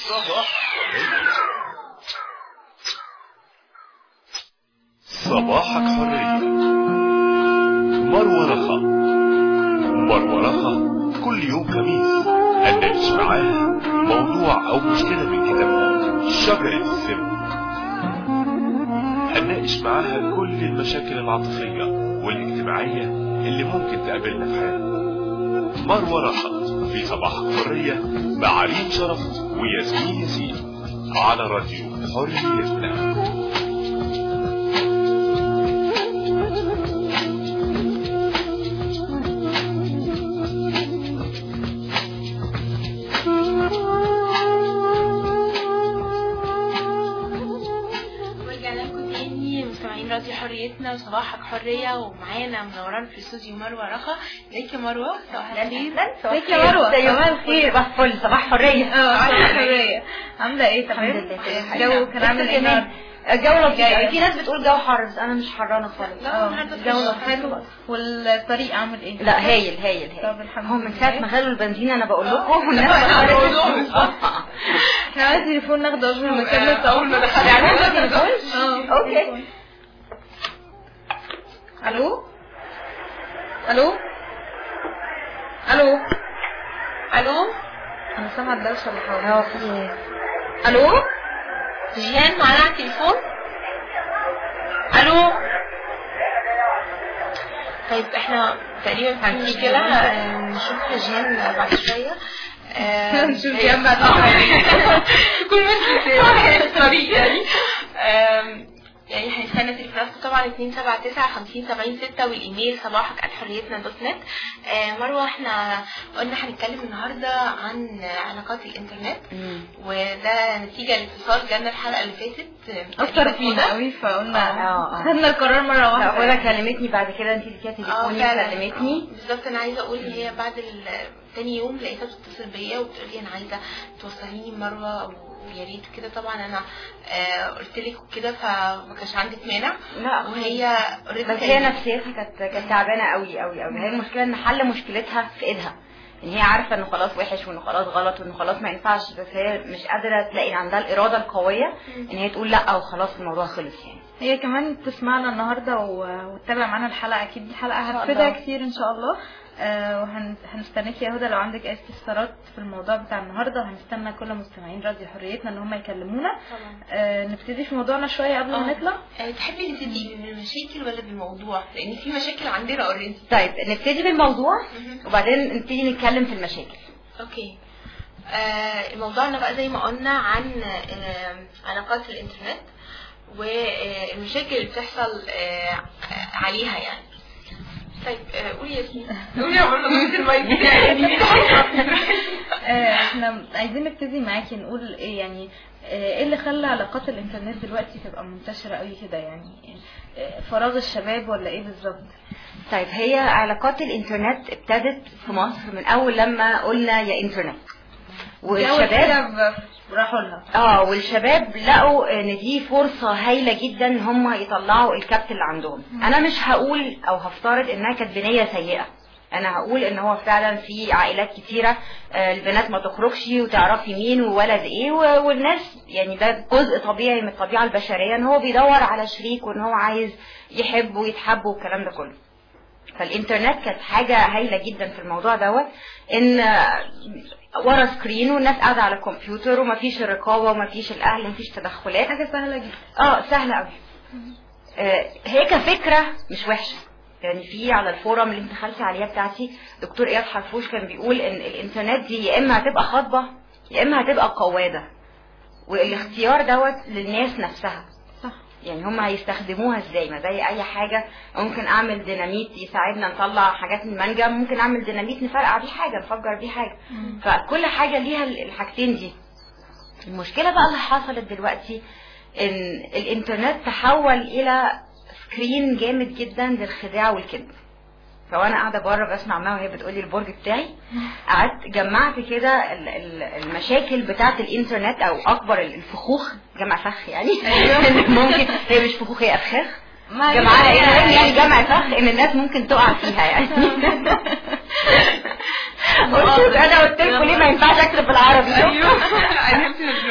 صباحك حرية. مروة رخا. مروة رخا كل يوم خميس هنناقش معاها موضوع أو مشكلة من كتابها شجرة السم. هنناقش معاها كل المشاكل العاطفية والاجتماعية اللي ممكن تقابلنا في حياتنا. مروة رخا في صباحك حرية مع ريم شرف وياسمين ياسين على راديو حريتنا. راديو حريتنا وصباحك حرية، ومعانا منوران في استوديو مروة رخا. ازيك يا مروة؟ صباح الخير. ازيك يا مروة؟ صباح الخير. صباح الفل. صباح حرية. صباح حرية. عاملة ايه؟ تمام. الجو كان عامل ايه؟ الجو لطيف. في ناس بتقول جو حر بس انا مش حرانة خالص. الجو حلو. والطريق عامل ايه؟ لا هايل هايل هايل. طب الحمد لله. هم من ساعة ما غلوا البنزين انا بقول لكم والناس احنا عايزين تليفون ناخده عشان نكمل اول ما دخلنا. يعني تليفون؟ اوكي. الو الو الو الو. انا سامعه الدوشه اللي حواليا. في ايه؟ الو جيهان معانا على التليفون. الو. طيب احنا تقريبا في مشكله، نشوف جيهان بعد شويه. نشوف جيهان بعد شويه. كل مشكله الطريق يعني هنستنى تليفوناتكم طبعا 279-50-70-6 والايميل صباحك@حريتنا.net. مروة احنا قلنا هنتكلم النهارده عن علاقات الانترنت، وده نتيجه لاتصال جالنا الحلقه اللي فاتت اكتر فينا قوي، فقلنا خدنا القرار مره واحده. اولا كلمتني بعد كده، انت اللي كانت تليفوني كلمتني بالظبط. انا عايزه اقول هي بعد تاني يوم لقيتها بتتصل بيا وبتقول لي انا عايزه توصليني مروة او يا ريت كده. طبعا انا قلت لك كده فما كانش عندك مانع. لا وهي بس هي نفسيتها كانت تعبانه قوي قوي قوي. هي المشكله ان حل مشكلتها في ايدها، ان هي عارفه انه خلاص وحش وانه خلاص غلط وانه خلاص ما ينفعش، بس هي مش قادره تلاقي عندها الاراده القويه ان هي تقول لا وخلاص الموضوع خلص. يعني هي كمان تسمعنا النهارده وتتابع معانا الحلقه. اكيد الحلقه هتفيدها كتير ان شاء الله. وهنستناك يا هدى لو عندك اي استفسارات في الموضوع بتاع النهارده، وهنستنى كل مستمعين راديو حريتنا ان هم يكلمونا. نبتدي في موضوعنا شويه قبل ما نطلع. تحبي نبتدي بالمشاكل ولا بالموضوع؟ لان في مشاكل عندنا اوريدي. طيب نبتدي بالموضوع وبعدين نبتدي نتكلم في المشاكل. اوكي. موضوعنا بقى زي ما قلنا عن علاقات الانترنت والمشاكل اللي بتحصل عليها يعني. طيب قولي يا سيدي. قولي يا مروة المايك بتاعي. احنا عايزين نبتدي معاكي نقول ايه يعني ايه اللي خلى علاقات الانترنت دلوقتي تبقى منتشرة قوي كده؟ يعني فراغ الشباب ولا ايه بالظبط؟ طيب هي علاقات الانترنت ابتدت في مصر من اول لما قلنا يا انترنت، والشباب راحوا لها. والشباب لقوا ان دي فرصه هايله جدا ان هم يطلعوا الكبت اللي عندهم. انا مش هقول او هفترض انها كانت بنيه سيئه، انا هقول ان هو فعلا في عائلات كتيره البنات ما تخرجش وتعرفي مين وولد ايه، والناس يعني ده جزء طبيعي من الطبيعه البشريه ان هو بيدور على شريك وان هو عايز يحب ويتحب والكلام ده كله. فالانترنت كانت حاجه هايله جدا في الموضوع دوت، ان ورا سكرين والناس قاعده على الكمبيوتر ومفيش الرقابه ومفيش الاهل ومفيش تدخلات. حاجه سهله جدا. سهله قوي. هي كفكره مش وحشه. يعني في على الفورم اللي انت دخلتي عليها بتاعتي دكتور اياد حرفوش كان بيقول ان الانترنت دي يا اما هتبقى خطبه يا اما هتبقى قواده، والاختيار دوت للناس نفسها. يعني هم هيستخدموها ازاي؟ ما زي اي حاجه، ممكن اعمل ديناميت يساعدنا نطلع حاجات من المنجم، ممكن اعمل ديناميت نفرقع بيه حاجه نفجر بيه حاجه. فكل حاجه ليها الحاجتين دي. المشكله بقى اللي حصلت دلوقتي ان الانترنت تحول الى سكرين جامد جدا للخداع والكذب. فوانا قاعده بره بسمع معاها وهي بتقولي البرج بتاعي، قعدت جمعت كده المشاكل بتاعه الانترنت او اكبر الفخوخ، جمع فخ يعني. ممكن هي مش فخوخ هي افخاخ، جمعها يعني جمع فخ ان الناس ممكن تقع فيها يعني. انا قلت لكم ليه ما ينفعش اكتب بالعربي. ايوه عرفت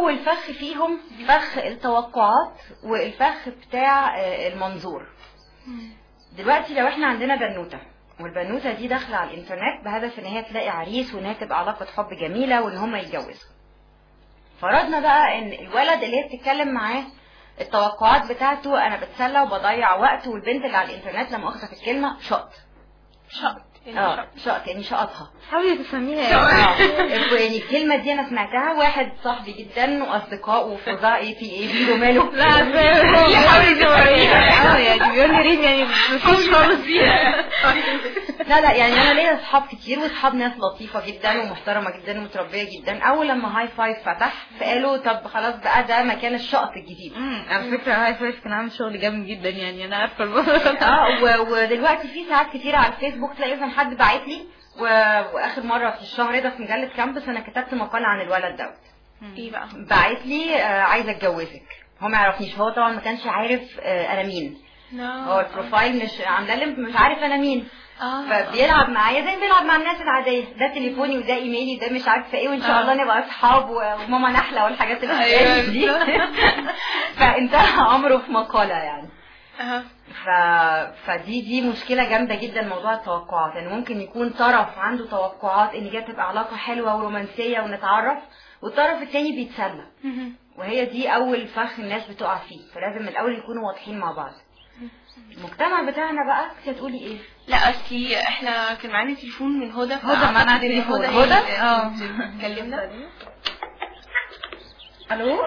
اول فخ فيهم فخ التوقعات والفخ بتاع المنظور. دلوقتي لو احنا عندنا بنوتة والبنوتة دي داخلة على الانترنت بهدف ان هي تلاقي عريس وان هي تبقى علاقة حب جميلة وان هم يتجوزوا، فرضنا بقى ان الولد اللي هي بتتكلم معاه التوقعات بتاعته انا بتسلى وبضيع وقت، والبنت اللي على الانترنت لما اخذت الكلمة شقط يعني شقطها. حاولي تسميها يعني الكلمة دي انا سمعتها واحد صاحبي جدا واصدقائه وفظاع ايه في ايه بيقولوا ماله لا حاولي توريها يعني بيقول لي ريم يعني مفيش خالص فيها. لا يعني انا ليا اصحاب كتير واصحاب ناس لطيفة جدا ومحترمة جدا ومتربية جدا. اول لما هاي فايف فتح فقالوا طب خلاص بقى ده مكان الشقط الجديد. على فكرة هاي فايف كان عامل شغل جامد جدا يعني انا عارفة الموضوع. ودلوقتي في ساعات كتير على الفيسبوك تلاقي مثلا حد باعت لي واخر مرة في الشهر ده في مجلة كامبس انا كتبت مقال عن الولد دوت. ايه بقى؟ باعت لي عايزة اتجوزك. هو ما يعرفنيش، هو طبعا ما كانش عارف انا مين. هو البروفايل مش عامله لي مش عارف انا مين. فبيلعب معايا زي بيلعب مع الناس العاديه، ده تليفوني وده ايميلي ده مش عارفه ايه، وان شاء الله نبقى اصحاب وماما نحله والحاجات اللي دي. فانتهى امره في مقاله يعني. فدي مشكله جامده جدا موضوع التوقعات، يعني ممكن يكون طرف عنده توقعات ان دي تبقى علاقه حلوه ورومانسيه ونتعرف، والطرف الثاني بيتسلى، وهي دي اول فخ الناس بتقع فيه. فلازم من الاول يكونوا واضحين مع بعض. المجتمع بتاعنا بقى هتقولي ايه؟ لا اصلي احنا كان معانا تليفون من هدى معانا تليفون هدى اتكلمنا. الو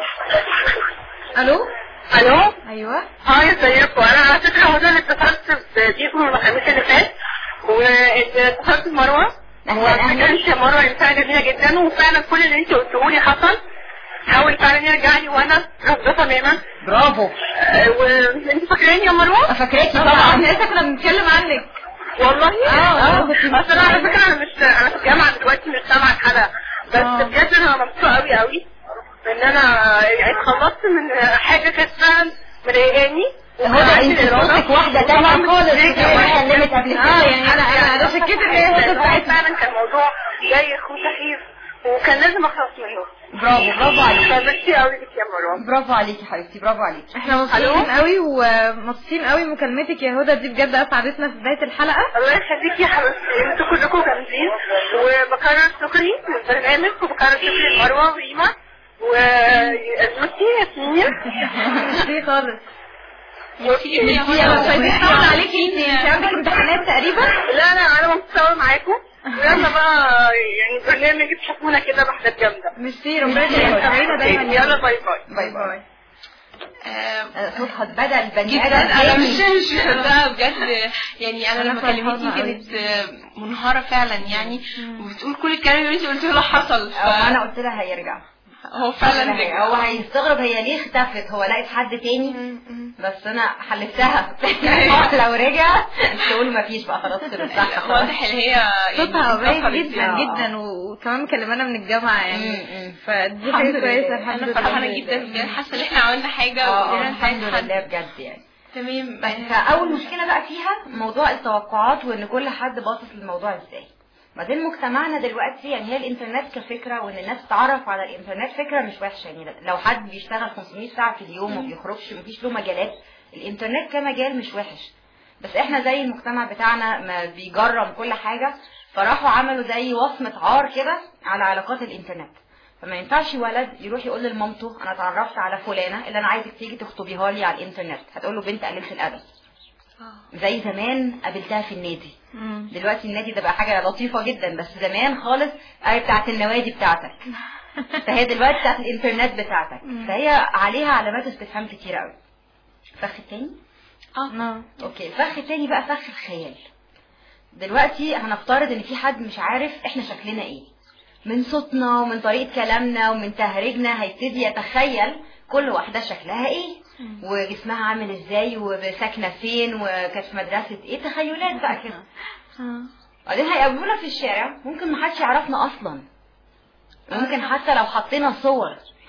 ايوه هاي ازيكم؟ انا على فكره هدى اللي اتصلت بيكم الخميس اللي فات واتصلت بمروه. وكانت مروه انسانه جميله جدا وفعلا كل اللي انت قلتوه لي حصل. حاول فعلا يرجع لي وانا رافضه تماما. برافو. وانت فاكراني يا مروه؟ فاكراكي طبعا، احنا كنا بنتكلم عنك والله. اصل انا على فكره انا في الجامعه دلوقتي مش سامعه الحلقه، بس بجد انا مبسوطه قوي ان انا يعني اتخلصت من حاجه كانت فعلا مضايقاني. انت صوتك واحده تانية خالص اتكلمت قبل كده. يعني انا عشان كده فعلا كان موضوع جايخ وسخيف وكان لازم اخلص منه. برافو عليكي. ميرسي قوي ليكي يا مروه. برافو عليكي حبيبتي، برافو عليكي. احنا مبسوطين قوي ومبسوطين قوي مكالمتك يا هدى، دي بجد اسعدتنا في بداية الحلقة. الله يخليكي يا حبيبتي، انتوا كلكم جامدين. وبكرر شكري للبرنامج وبكرر شكري لمروه وريما وميرسي ياسمين. ميرسي خالص. عليكي انت عندك امتحانات تقريبا؟ لا انا مبسوطه معاكم. ويلا بقى يعني برنامج تشوفونا كده بحاجات جامده. ميرسي ربنا يخلينا دايما. يلا باي باي. صوتها بدل بني ادم. انا مش ده بجد يعني. انا لما كلمتني كانت منهاره فعلا يعني، وبتقول كل الكلام اللي انت قلته له حصل. انا قلت لها هيرجع. هو فعلا رجع. هو هيستغرب هي ليه اختفت، هو لقيت حد تاني. بس انا حلفتها لو رجع تقول مفيش بقى خلاص ترتاح. واضح ان هي صوتها قريب جدا وكمان مكلمانا من الجامعه يعني. فدي حاجه كويسه. انا فرحانه جدا بجد، حاسه ان احنا عملنا حاجه وقدرنا الحمد لله بجد يعني. تمام. فاول مشكله بقى فيها موضوع التوقعات وان كل حد باصص للموضوع ازاي. بعدين مجتمعنا دلوقتي يعني هي الانترنت كفكره وان الناس تتعرف على الانترنت فكره مش وحشه يعني. لو حد بيشتغل 500 ساعه في اليوم وما بيخرجش مفيش له مجالات، الانترنت كمجال مش وحش. بس احنا زي المجتمع بتاعنا ما بيجرم كل حاجه، فراحوا عملوا زي وصمه عار كده على علاقات الانترنت. فما ينفعش ولد يروح يقول لمامته انا اتعرفت على فلانه اللي انا عايزك تيجي تخطبيها لي على الانترنت، هتقول له بنت قليله الادب. زي زمان قابلتها في النادي. دلوقتي النادي ده بقى حاجه لطيفه جدا، بس زمان خالص بتاعت النوادي بتاعتك. فهي دلوقتي بتاعت الانترنت بتاعتك. فهي عليها علامات استفهام كتير قوي. الفخ التاني اوكي، الفخ التاني بقى فخ الخيال. دلوقتي هنفترض ان في حد مش عارف احنا شكلنا ايه، من صوتنا ومن طريقه كلامنا ومن تهريجنا هيبتدي يتخيل كل واحده شكلها ايه وجسمها عامل ازاي وساكنه فين وكانت في مدرسه ايه، تخيلات بقى كده. بعدين هيقابلونا في الشارع ممكن ما حدش يعرفنا اصلا، ممكن حتى لو حطينا صور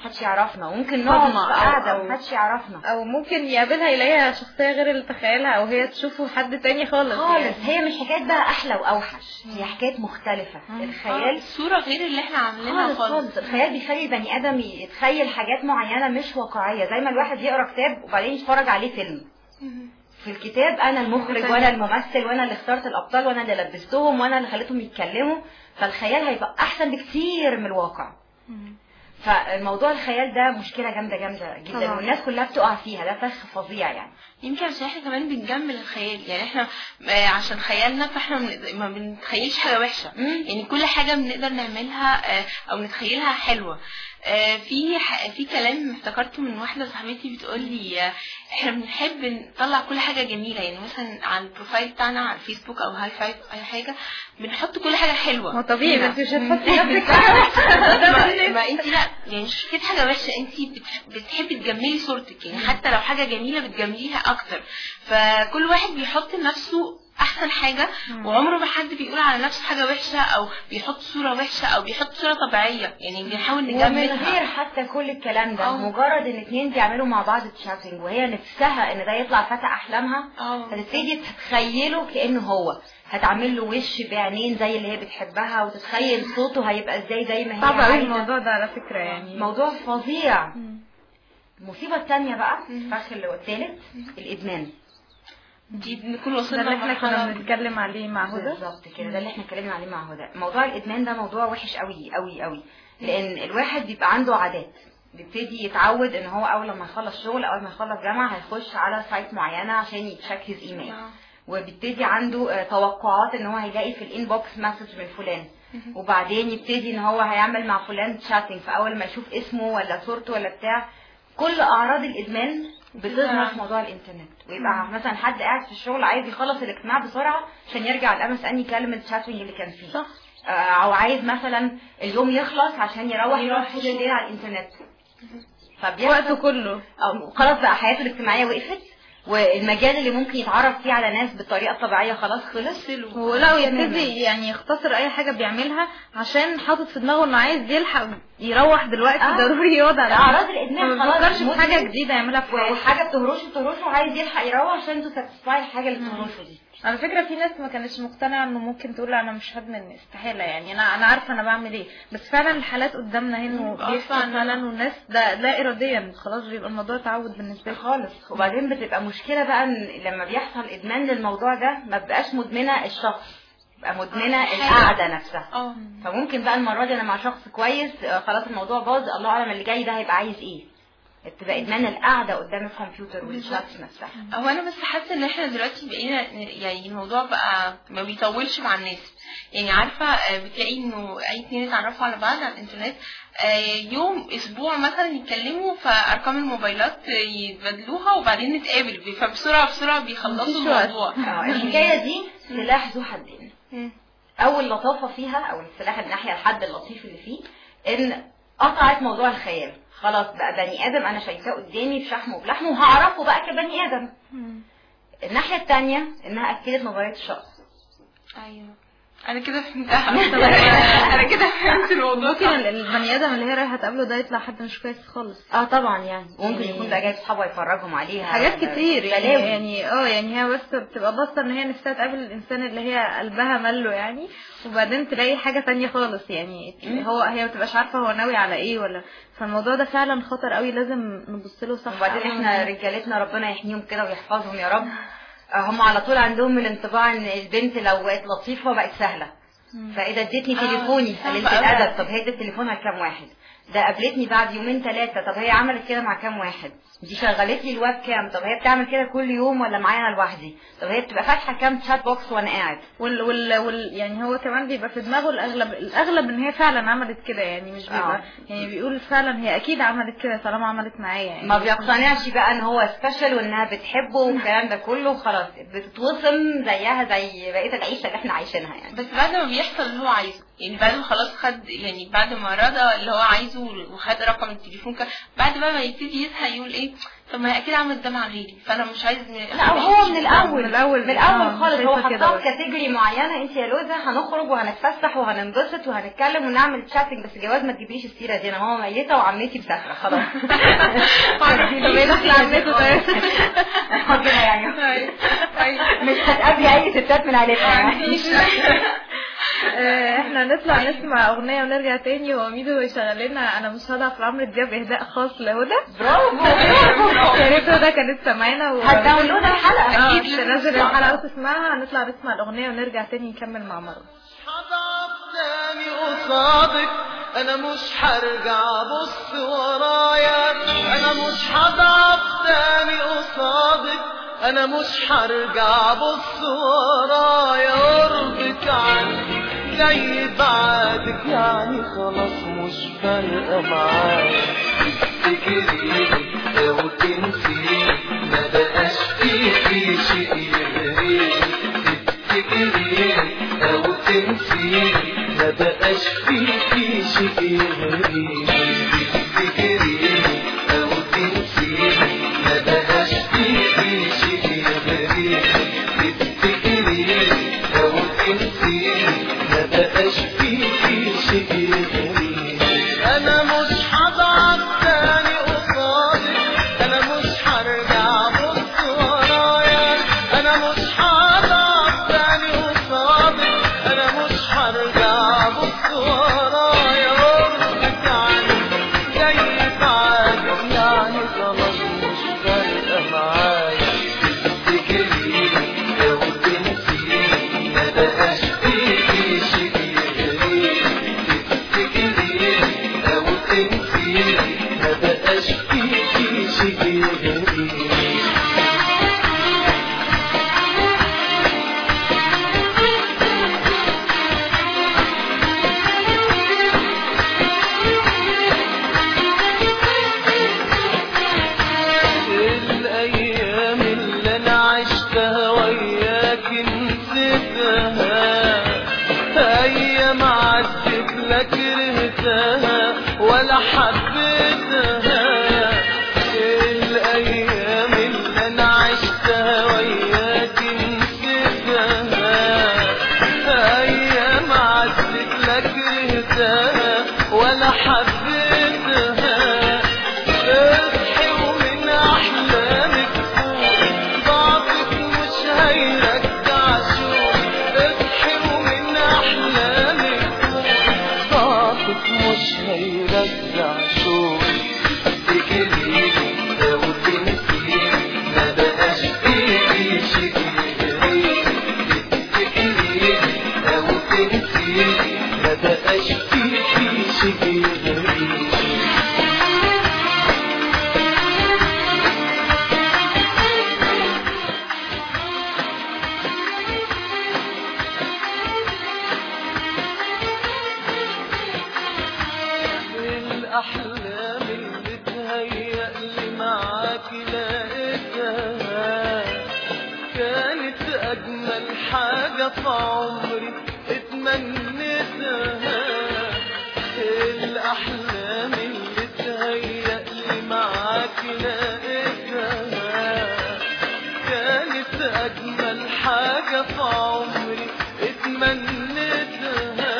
محدش يعرفنا، وممكن نقعد في قاعده ومحدش يعرفنا، او ممكن يقابلها يلاقيها شخصيه غير اللي تخيلها، او هي تشوفه حد تاني خالص يعني. هي مش حكايه بقى احلى واوحش، هي حكايه مختلفه. الخيال صوره غير اللي احنا عاملينها خالص. الخيال بيخلي البني ادم يتخيل حاجات معينه مش واقعيه، زي ما الواحد يقرا كتاب وبعدين يتفرج عليه فيلم. في الكتاب انا المخرج وانا الممثل وانا اللي اخترت الابطال وانا اللي لبستهم وانا اللي خليتهم يتكلموا، فالخيال هيبقى احسن بكتير من الواقع. فالموضوع الخيال ده مشكله جامده جدا، والناس كلها بتقع فيها، ده فخ فظيع يعني. يمكن عشان احنا كمان بنجمل الخيال، يعني احنا عشان خيالنا فاحنا ما بنتخيلش حاجه وحشه، يعني كل حاجه بنقدر نعملها او نتخيلها حلوه. في كلام افتكرته من واحده صاحبتي بتقول لي احنا بنحب نطلع كل حاجه جميله، يعني مثلا على البروفايل بتاعنا على الفيسبوك او هاي فايف اي حاجه بنحط كل حاجه حلوه. ما طبيعي انت مش هتحطي نفسك حاجه وحشه. ما انت لا، يعني مش كده حاجه وحشه، انت بتحبي تجملي صورتك، يعني حتى لو حاجه جميله بتجمليها اكتر. فكل واحد بيحط لنفسه احسن حاجه، وعمره ما حد بيقول على نفسه حاجه وحشه او بيحط صوره وحشه او بيحط صوره طبيعيه، يعني بنحاول نجملها. ومن غير حتى كل الكلام ده، مجرد ان اتنين بيعملوا مع بعض تشاتنج وهي نفسها ان ده يطلع فتى احلامها، هتبتدي تتخيله كانه هو، هتعمل له وش بعينين زي اللي هي بتحبها، وتتخيل صوته هيبقى ازاي زي ما هي عايزه. طبعا الموضوع ده على فكره يعني موضوع فظيع. المصيبه الثانيه بقى الفخ اللي هو الثالث، الادمان. دي بنكون وصلنا اللي احنا كنا بنتكلم عليه مع هدى بالظبط كده، ده اللي احنا اتكلمنا عليه مع هدى. موضوع الادمان ده موضوع وحش قوي قوي قوي، لان الواحد بيبقى عنده عادات، بيبتدي يتعود ان هو اول لما يخلص شغل اول ما يخلص جامعه هيخش على سايت معينه عشان يتشيك هيز ايميل، وبيبتدي عنده توقعات ان هو هيلاقي في الانبوكس مسج من فلان، وبعدين يبتدي ان هو هيعمل مع فلان تشاتنج، فاول ما يشوف اسمه ولا صورته ولا بتاع، كل اعراض الادمان بتظهر في موضوع الانترنت. ويبقى مثلا حد قاعد في الشغل عايز يخلص الاجتماع بسرعه عشان يرجع الMSN يكلم التشاتنج اللي كان فيه، صح. او عايز مثلا اليوم يخلص عشان يروح طول الليل على الانترنت، وقته كله خلاص بقى حياته الاجتماعيه وقفت، والمجال اللي ممكن يتعرف فيه على ناس بالطريقه الطبيعيه خلاص خلص. ولا يبتدي يعني يختصر اي حاجه بيعملها عشان حاطط في دماغه انه عايز يلحق يروح دلوقتي، ضروري يقعد على اعراض الادمان، خلاص ما بيفكرش في حاجه جديده يعملها في حاجه بتهرشه عايز يلحق يروح عشان تساتسفاي الحاجه اللي بتهرشه دي. على فكره في ناس ما كانتش مقتنعه انه ممكن تقول انا مش هدمن، استحاله، يعني انا عارفه انا بعمل ايه، بس فعلا الحالات قدامنا هنا بيحصل فعلا، والناس ده لا اراديا خلاص بيبقى الموضوع تعود بالنسبه لي خالص. وبعدين بتبقى مشكله بقى ان لما بيحصل ادمان للموضوع ده ما بقاش مدمنه الشخص، بقى مدمنه القعده نفسها. فممكن بقى المره دي انا مع شخص كويس خلاص الموضوع باظ، الله اعلم اللي جاي ده هيبقى عايز ايه، تبقى ادمان القعده قدام الكمبيوتر والشات نفسها. هو انا بس حاسه ان احنا دلوقتي بقينا يعني الموضوع بقى ما بيطولش مع الناس، يعني عارفه بتلاقي انه اي اتنين اتعرفوا على بعض على الانترنت يوم اسبوع مثلا يتكلموا، فارقام الموبايلات يتبادلوها وبعدين نتقابل، فبسرعه بيخلصوا الموضوع. الحكايه دي سلاح ذو حدين. اول لطافه فيها او السلاح الناحيه الحد اللطيف اللي فيه ان قطعت موضوع الخيال، خلاص بقى بني ادم انا شايفاه قدامي بشحمه وبلحمه وهعرفه بقى كبني ادم. الناحيه الثانيه انها اكدت نظريه الشخص. ايوه انا كده فهمتها. انا كده فهمت الموضوع. ممكن البني ادم اللي هي رايحه تقابله ده يطلع حد مش كويس خالص. طبعا يعني ممكن يكون بقى جايب اصحابه يفرجهم عليها حاجات كتير يعني هي بس بتبقى باصه ان هي نفسها تقابل الانسان اللي هي قلبها مله يعني، وبعدين تلاقي حاجه ثانيه خالص، يعني هي ما بتبقاش عارفه هو ناوي على ايه ولا. فالموضوع ده فعلا خطر قوي، لازم نبص له صح. وبعدين احنا رجالتنا ربنا يحميهم كده ويحفظهم يا رب، هم على طول عندهم الانطباع ان البنت لو بقت لطيفه بقت سهله، فاذا ادتني تليفوني قللت الادب، طب هي ادت تليفونها لكام واحد، ده قابلتني بعد يومين ثلاثه، طب هي عملت كده مع كام واحد، دي شغلت لي الويب كام، طب هي بتعمل كده كل يوم ولا معايا انا لوحدي، طب هي بتبقى فاتحه كام شات بوكس وانا قاعد. يعني هو كمان بيبقى في دماغه الاغلب ان هي فعلا عملت كده، يعني مش بيبقى يعني بيقول فعلا هي اكيد عملت كده طالما عملت معايا، يعني ما بيقتنعش بقى ان هو سبيشال وانها بتحبه والكلام ده كله، خلاص بتتوصم زيها زي بقيه العيشه اللي احنا عايشينها يعني. بس بعد ما بيحصل اللي هو عايزه، يعني بعد ما خلاص خد، يعني بعد ما رضى اللي هو عايزه وخد رقم التليفون بعد بقى ما يبتدي يزهق يقول ايه لي طب ما هي اكيد عملت ده مع غيري، فانا مش عايز لا هو من الاول خالص هو حطها في كاتيجوري معينه، انت يا لوزه هنخرج وهنتفسح وهننبسط وهنتكلم ونعمل تشاتنج، بس جواز ما تجيبليش السيره دي، انا ماما ميته وعمتي مسافره خلاص. مش هتقابلي اي ستات من عيلتنا. احنا نطلع نسمع اغنيه ونرجع تاني. هو ميدو يشغل لنا انا مش هضعف لعمرو دياب اهداء خاص لهدى. برافو يا ريت هدى كانت سامعانا هتداونلود الحلقه اكيد تنزل الحلقه وتسمعها. هنطلع نسمع الاغنيه ونرجع تاني نكمل مع مروه. هضعف تاني قصادك، انا مش هرجع ابص ورايا، انا مش هضعف تاني قصادك، انا مش هرجع ابص ورايا. قربك عني زي بعدك، يعني خلاص مش فارقه معايا. تفتكريني او تنسيني ما بقاش فيكي شيء يغريني، تفتكريني او تنسيني ما بقاش فيكي شيء يغريني، تفتكريني او تنسيني ما بقاش فيكي شيء يغريني، تفتكريني او تنسيني ما بقاش فيكي شيء يغريني. انا مش هضعف تاني قصادك، انا مش هرجع ابص ورايا، انا مش هضعف تاني قصادك، انا مش هرجع ابص ورايا. قربك عني زي بعدك، يعني خلاص مش فارقه معايا. تفتكريني او تنسيني ما بقاش فيكي شيء يغريني، تفتكريني او تنسيني ما بقاش فيكي شيء يغريني. الايام اللي انا عشتها وياك نسيتها، ايام عدت لا كرهتها ولا حبيتها. الايام اللي انا عشتها وياك نسيتها، ايام عدت لا كرهتها ولا حبيتها. اصحي ومن احلامك فوق، ضعفك مش هيرجع شوق. اصحي ومن احلامك فوق، ضعفك مش هيرجع شوق. تفتكريني او تنسيني ما بقاش فيكي شيء يغريني، تفتكريني او تنسيني ما بقاش فيكي شيء يغريني. الأحلام اللي تهيأ لي معاكي لقيتها، كانت أجمل حاجة في عمري اتمنيتها. الأحلام اللي تهيأ لي معاكي لقيتها، كانت أجمل حاجة في عمري اتمنيتها.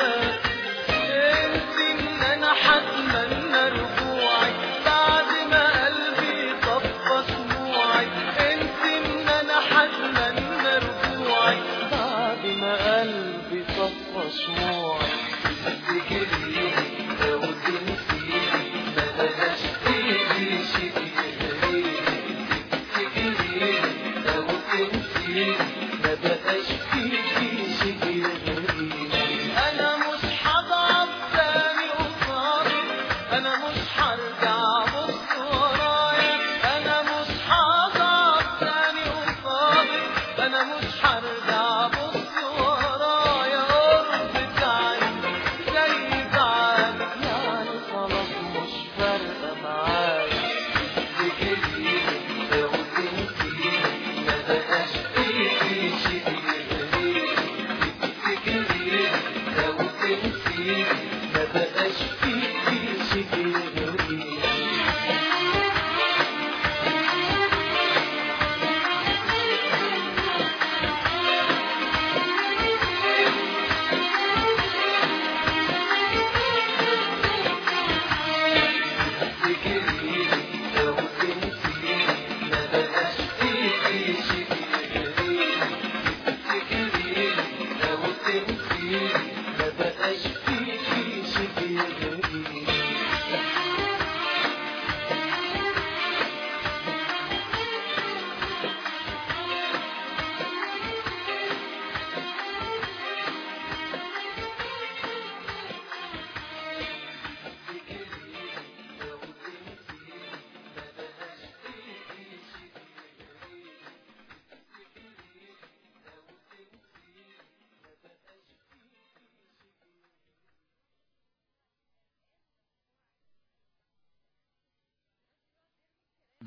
هتمنى رجوعك بعد ما قلبي طفى شموعك، انت ان انا هتمنى رجوعك بعد ما قلبي طفى شموعك. تفتكريني او تنسيني ما بقاش فيكي شيء يغريني، تفتكريني او تنسيني ما بقاش فيكي شيء يغريني. انا مش هضعف تاني قصادك، انا مش هرجع ابص ورايا، انا مش هضعف تاني قصادك، انا مش هرجع ابص ورايا. قربك عني زي بعدك، يعني خلاص مش فارقه معايا. تفتكريني او تنسيني ما بقاش فيكي شيء يغريني، تفتكريني او تنسيني ما بقاش فيكي شيء يغريني.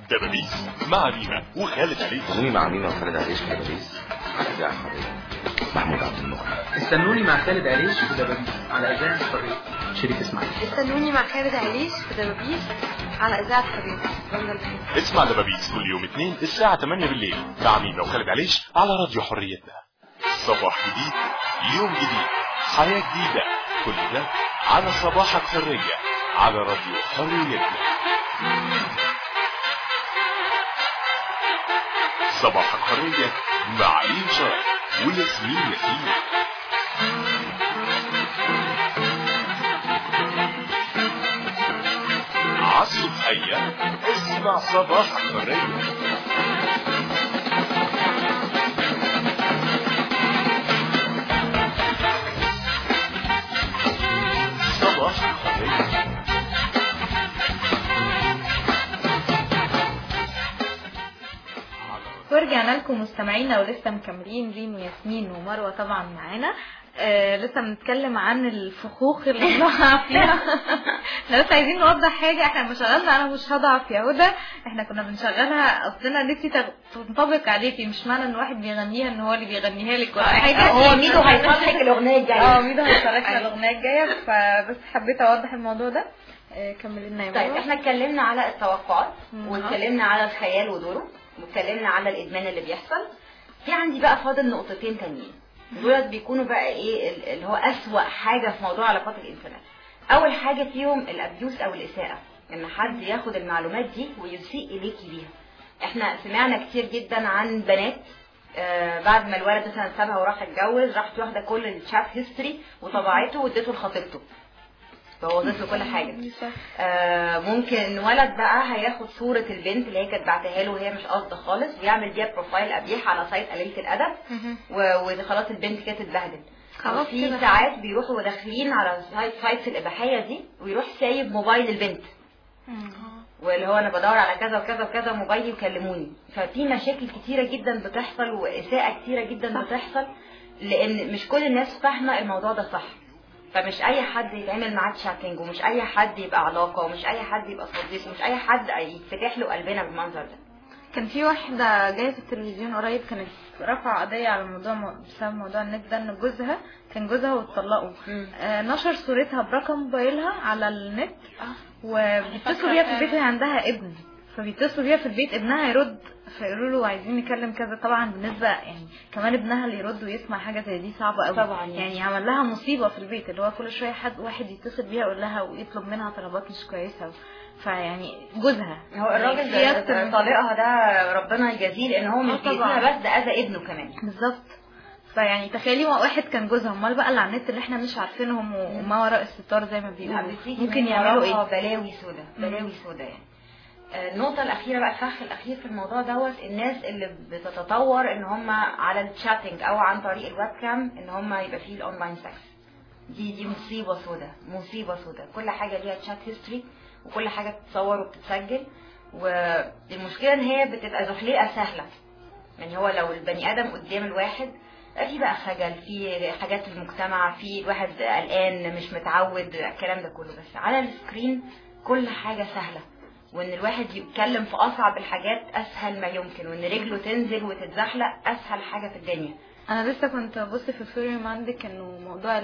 دبابيس مع ميمة وخالد عليش. استنوني مع ميمة وخالد عليش في دبابيس على إذاعة الحرية. محمود عبد المغني. استنوني مع خالد عليش في دبابيس على إذاعة الحرية. شريف اسماعيل. استنوني مع خالد عليش في دبابيس على إذاعة الحرية. اسمع دبابيس كل يوم اثنين الساعة 8 بالليل مع ميمة وخالد عليش على راديو حريتنا. صباح جديد، يوم جديد، حياة جديدة، كل ده على صباحك حرية على راديو حريتنا. صباحك حرية مع علي شرف وياسمين ياسين. عالصبحية اسمع صباحك حرية. صباحك حرية. ورجعنا لكم مستمعينا ولسه مكملين ريم وياسمين ومروه طبعا معانا. لسه بنتكلم عن الفخوخ اللي بنقع فيها. احنا بس عايزين نوضح حاجه، احنا لما شغلنا انا مش هضعف يا هدى، احنا كنا بنشغلها اصلنا نفسي تنطبق عليكي، مش معنى ان واحد بيغنيها ان هو اللي بيغنيها لك ولا حاجه. هو ميدو هيصلحك الاغنيه الجايه. ميدو هيصلحنا الاغنيه الجايه، فبس حبيت اوضح الموضوع ده. كملي لنا يا طيب احنا اتكلمنا على التوقعات واتكلمنا على الخيال ودوره واتكلمنا على الادمان اللي بيحصل. في عندي بقى فاضل نقطتين تانيين، دولت بيكونوا بقى ايه اللي هو اسوأ حاجه في موضوع علاقات الانترنت. اول حاجه فيهم الابيوس او الاساءه، ان حد ياخد المعلومات دي ويسيء اليكي بيها. احنا سمعنا كتير جدا عن بنات بعد ما الولد مثلا سابها وراح اتجوز، راحت واخده كل الشات هيستوري وطبعته واديته لخطيبته، بوظت له كل حاجه. ممكن ان ولد بقى هياخد صوره البنت اللي هي كانت بعتها له وهي مش قاصده خالص ويعمل بيها بروفايل قبيح على سايت قليله الادب، وخلاص البنت كده تتبهدل. في ساعات بيروحوا داخلين على سايتس الاباحيه دي ويروح سايب موبايل البنت، واللي هو انا بدور على كذا وكذا وكذا موبايلي وكلموني. ففي مشاكل كتيره جدا بتحصل واساءه كتيره جدا بتحصل، لان مش كل الناس فاهمه الموضوع ده صح. فمش اي حد يتعمل معاه تشاتنج، ومش اي حد يبقى علاقه، ومش اي حد يبقى صديق، ومش اي حد يتفتح له قلبنا بالمنظر ده. كان في واحده جايه في التلفزيون قريب كانت رفع قضيه على الموضوع بسبب موضوع النت ده، ان جوزها كان جوزها واتطلقوا. نشر صورتها برقم موبايلها على النت وبيتصلوا بيها في البيت وهي عندها ابن، فبيتصلوا بيها في البيت ابنها يرد فيقولوا له عايزين نكلم كذا. طبعا بالنسبه يعني كمان ابنها اللي يرد ويسمع حاجه زي دي صعبه قوي طبعا يعني عمل لها مصيبه في البيت، اللي هو كل شويه واحد يتصل بيها يقول لها ويطلب منها طلبات مش كويسه. فيعني جوزها هو الراجل ده طليقها ده ربنا يجازيه، لان هو مش بيأذيها بس، ده اذى ابنه كمان. بالظبط. فيعني تخيلي واحد كان جوزها، امال بقى اللي على النت اللي احنا مش عارفينهم وما وراء الستار زي ما بيقولوا ممكن يعملوا ايه؟ بلاوي سودا، بلاوي سودا يعني. النقطة الأخيرة بقى، الفخ الأخير في الموضوع دوت، الناس اللي بتتطور إن هم على الشاتنج أو عن طريق الويب كام إن هم يبقى فيه الأونلاين سكس. دي مصيبة سودا، مصيبة سودا. كل حاجة ليها تشات هيستوري وكل حاجة بتتصور وبتتسجل، والمشكلة إن هي بتبقى زحليقة سهلة. يعني هو لو البني آدم قدام الواحد في بقى خجل، في حاجات في المجتمع، في الواحد قلقان مش متعود الكلام ده كله، بس على السكرين كل حاجة سهلة، وان الواحد يتكلم في اصعب الحاجات اسهل ما يمكن، وان رجله تنزل وتتزحلق اسهل حاجه في الدنيا. انا لسه كنت ببص في الفوريوم عندك انه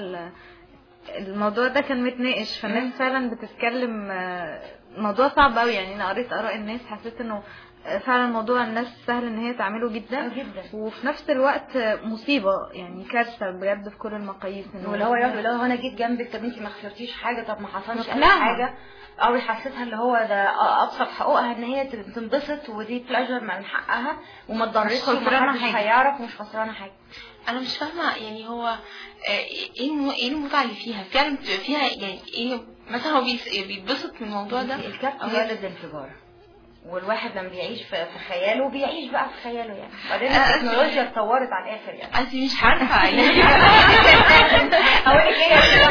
الموضوع ده كان متناقش، فالناس فعلا بتتكلم موضوع صعب قوي. يعني انا قريت اراء الناس، حسيت انه فعلا موضوع الناس سهل ان هي تعمله جدا وفي نفس الوقت مصيبه، يعني كارثه بجد في كل المقاييس. واللي هو يقول له انا جيت جنبك، طب انت ما خسرتيش حاجه، طب ما حصلش اي حاجه، او يحسسها اللي هو ده ابسط حقوقها ان هي تنبسط ودي بلاجر من حقها وما تضرش ومحدش هيعرف ومش خسرانه حاجه. انا مش فاهمه يعني هو ايه المتعه اللي فيها فعلا، فيها يعني ايه مثلا هو بيتبسط من الموضوع ده. الكابت ولد الانفجار، والواحد لما بيعيش في خياله بيعيش بقى في خياله يعني. بعدين التكنولوجيا اتطورت على الاخر يعني. انت مش عارفه يعني اقول لك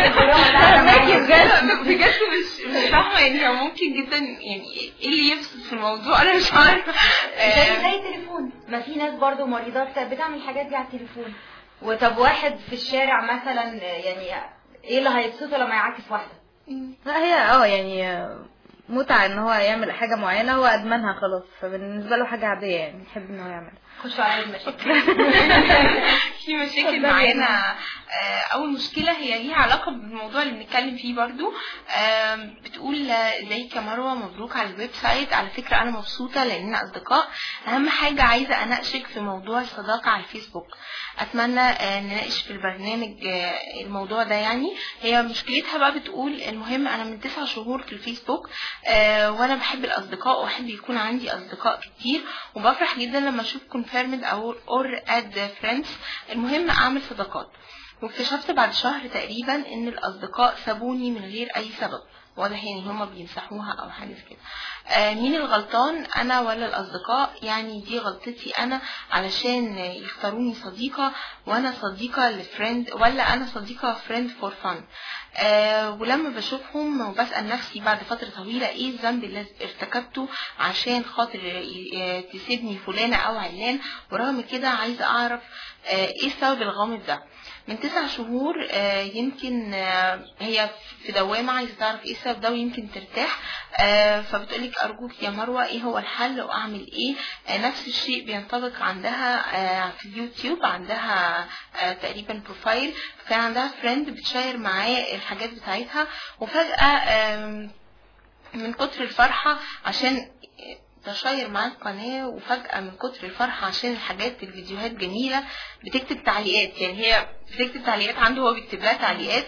ايه بجد مش فاهمه يعني. هو ممكن جدا يعني ايه اللي يفسد في الموضوع، انا مش عارفه. زي التليفون، ما في ناس برضو مريضات بتعمل الحاجات دي على التليفون. وطب واحد في الشارع مثلا يعني ايه اللي هيبسطه لما يعاكس واحده؟ لا هي يعني متعه ان هو يعمل حاجه معينه هو ادمنها خلاص، فبالنسبه له حاجه عاديه يعني يحب ان هو يعملها. خشوا على المشاكل. في مشاكل معانا. اول مشكله هي ليها علاقه بالموضوع اللي بنتكلم فيه برضو. بتقول ازيك يا مروه، مبروك على الويب سايت، على فكره انا مبسوطه لاننا اصدقاء. اهم حاجه عايزه اناقشك في موضوع الصداقه على الفيسبوك، اتمنى نناقش في البرنامج الموضوع ده. يعني هي مشكلتها بقى بتقول المهم انا من 9 شهور في الفيسبوك، وانا بحب الاصدقاء واحب يكون عندي اصدقاء كتير، وبفرح جدا لما اشوف confirmed او or add friends، المهم اعمل صداقات. واكتشفت بعد شهر تقريبا ان الاصدقاء سابوني من غير اي سبب، واضح يعني هما بيمسحوها او حاجه كده. مين الغلطان، انا ولا الاصدقاء؟ يعني دي غلطتي انا علشان يختاروني صديقه وانا صديقه لفريند، ولا انا صديقه فريند فور فن؟ ولما بشوفهم وبسأل نفسي بعد فترة طويلة ايه الذنب اللي ارتكبته عشان خاطر تسيبني فلانة او علان، ورغم كده عايزة اعرف ايه السبب الغامض ده. من 9 شهور يمكن هي في دوامة عايزة تعرف ايه السبب ده ويمكن ترتاح. فبتقولك ارجوك يا مروة ايه هو الحل واعمل ايه؟ نفس الشيء بينطبق عندها في اليوتيوب، عندها تقريبا بروفايل، كان عندها فريند بتشير معاه الحاجات بتاعتها، وفجأة من كتر الفرحة عشان تشير معاه القناة، وفجأة من كتر الفرحة عشان الحاجات الفيديوهات جميلة بتكتب تعليقات، يعني هي بتكتب تعليقات عنده هو بيكتب لها تعليقات،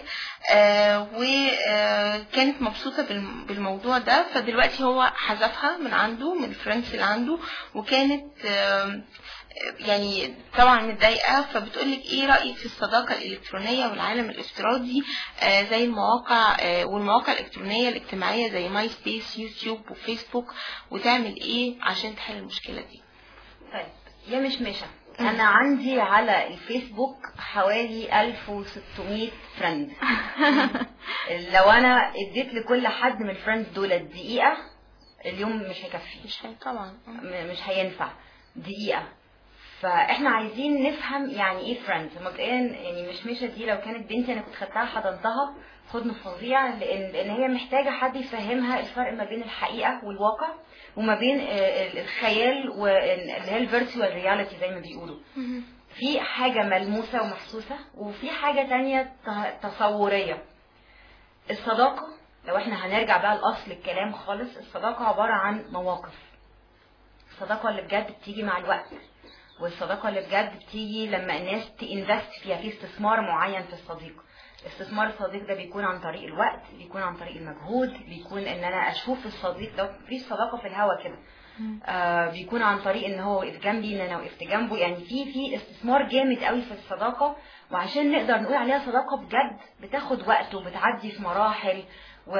وكانت مبسوطة بالموضوع ده. فدلوقتي هو حذفها من عنده، من الفريندز اللي عنده، وكانت يعني طبعا متضايقه. فبتقولك ايه رايك في الصداقه الالكترونيه والعالم الافتراضي زي المواقع والمواقع الالكترونيه الاجتماعيه زي ماي سبيس، يوتيوب وفيسبوك، وتعمل ايه عشان تحل المشكله دي؟ طيب يا مشمشه، انا عندي على الفيسبوك حوالي 1600 فريند. لو انا اديت لكل حد من الفريند دول دقيقه اليوم مش هيكفي، مش هي طبعا مش هينفع دقيقه. فاحنا عايزين نفهم يعني ايه فريند مبدئيا. يعني مشمشه دي لو كانت بنتي انا كنت خدتها حضنتها حضن فظيع، لان هي محتاجه حد يفهمها الفرق ما بين الحقيقه والواقع وما بين الخيال واللي هي الفيرتشوال رياليتي زي ما بيقولوا. في حاجه ملموسه ومحسوسه، وفي حاجه تانية تصوريه. الصداقه لو احنا هنرجع بقى لاصل الكلام خالص، الصداقه عباره عن مواقف. الصداقه اللي بجد بتيجي مع الوقت، والصداقه اللي بجد بتيجي لما الناس تنفست فيها، في استثمار معين في الصديق. استثمار الصديق ده بيكون عن طريق الوقت، بيكون عن طريق المجهود، بيكون ان انا اشوف الصديق ده. مفيش صداقه في الهوا كده. بيكون عن طريق ان هو وقف جنبي، ان انا وقفت جنبه. يعني في استثمار جامد قوي في الصداقه، وعشان نقدر نقول عليها صداقه بجد بتاخد وقت وبتعدي في مراحل، و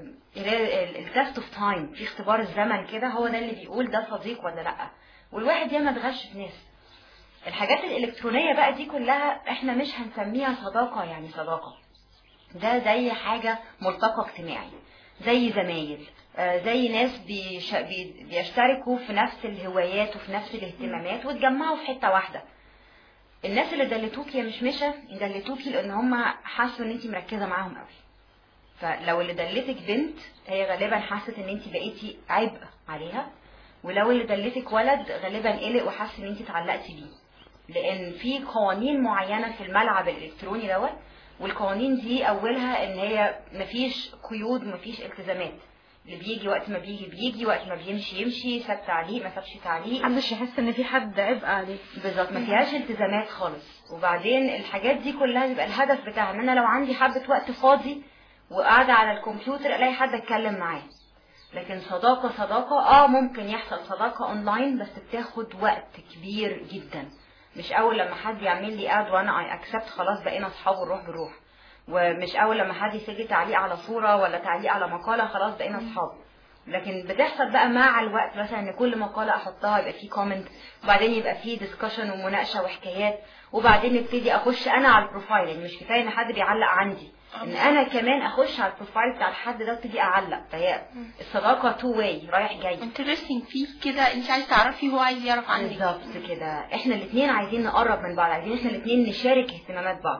التست اوف تايم، في اختبار الزمن كده، هو ده اللي بيقول ده صديق ولا لا. والواحد ياما اتغش في ناس. الحاجات الالكترونيه بقى دي كلها احنا مش هنسميها صداقه. يعني صداقه ده زي حاجه ملتقى اجتماعي، زي زمايل، زي ناس بيشتركوا في نفس الهوايات وفي نفس الاهتمامات وتجمعوا في حته واحده. الناس اللي دلتوكي يا مشمشه دلتوكي لان هم حسوا ان انت مركزه معاهم قوي. فلو اللي دلتك بنت هي غالبا حست ان انت بقيتي عبء عليها، ولو اللي دلتك ولد غالبا قلق وحس ان انت اتعلقتي بيه، لان في قوانين معينه في الملعب الالكتروني دوت. والقوانين دي اولها ان هي مفيش قيود ومفيش التزامات. اللي بيجي وقت ما بيجي، وقت ما بيمشي يمشي، ساب تعليق ما سابش تعليق، محدش يحس ان في حد عبء عليه. بالظبط، ما فيهاش التزامات خالص. وبعدين الحاجات دي كلها بيبقى الهدف بتاعها ان انا لو عندي حبه وقت فاضي وقاعده على الكمبيوتر الاقي حد اتكلم معاه. لكن صداقه ممكن يحصل صداقه اونلاين، بس بتاخد وقت كبير جدا. مش اول لما حد يعمل لي اد وانا اي اكسبت خلاص بقينا اصحاب ونروح بنروح، ومش اول لما حد يسجل تعليق على صوره ولا تعليق على مقاله خلاص بقينا اصحاب. لكن بتحصل بقى مع الوقت، مثلا ان كل مقاله احطها يبقى فيه كومنت، وبعدين يبقى فيه ديسكشن ومناقشه وحكايات، وبعدين نبتدي اخش انا على البروفايل. يعني مش كفايه ان حد بيعلق عندي، ان انا كمان اخش على البروفايل بتاع الحد ده وابتدي اعلق. فهي الصداقه تو واي، رايح جاي. انترستنج فيه كده، انت عايز تعرفي هو عايز يعرف عنك. بالظبط كده. احنا الاثنين عايزين نقرب من بعض، عايزين احنا الاثنين نشارك اهتمامات بعض.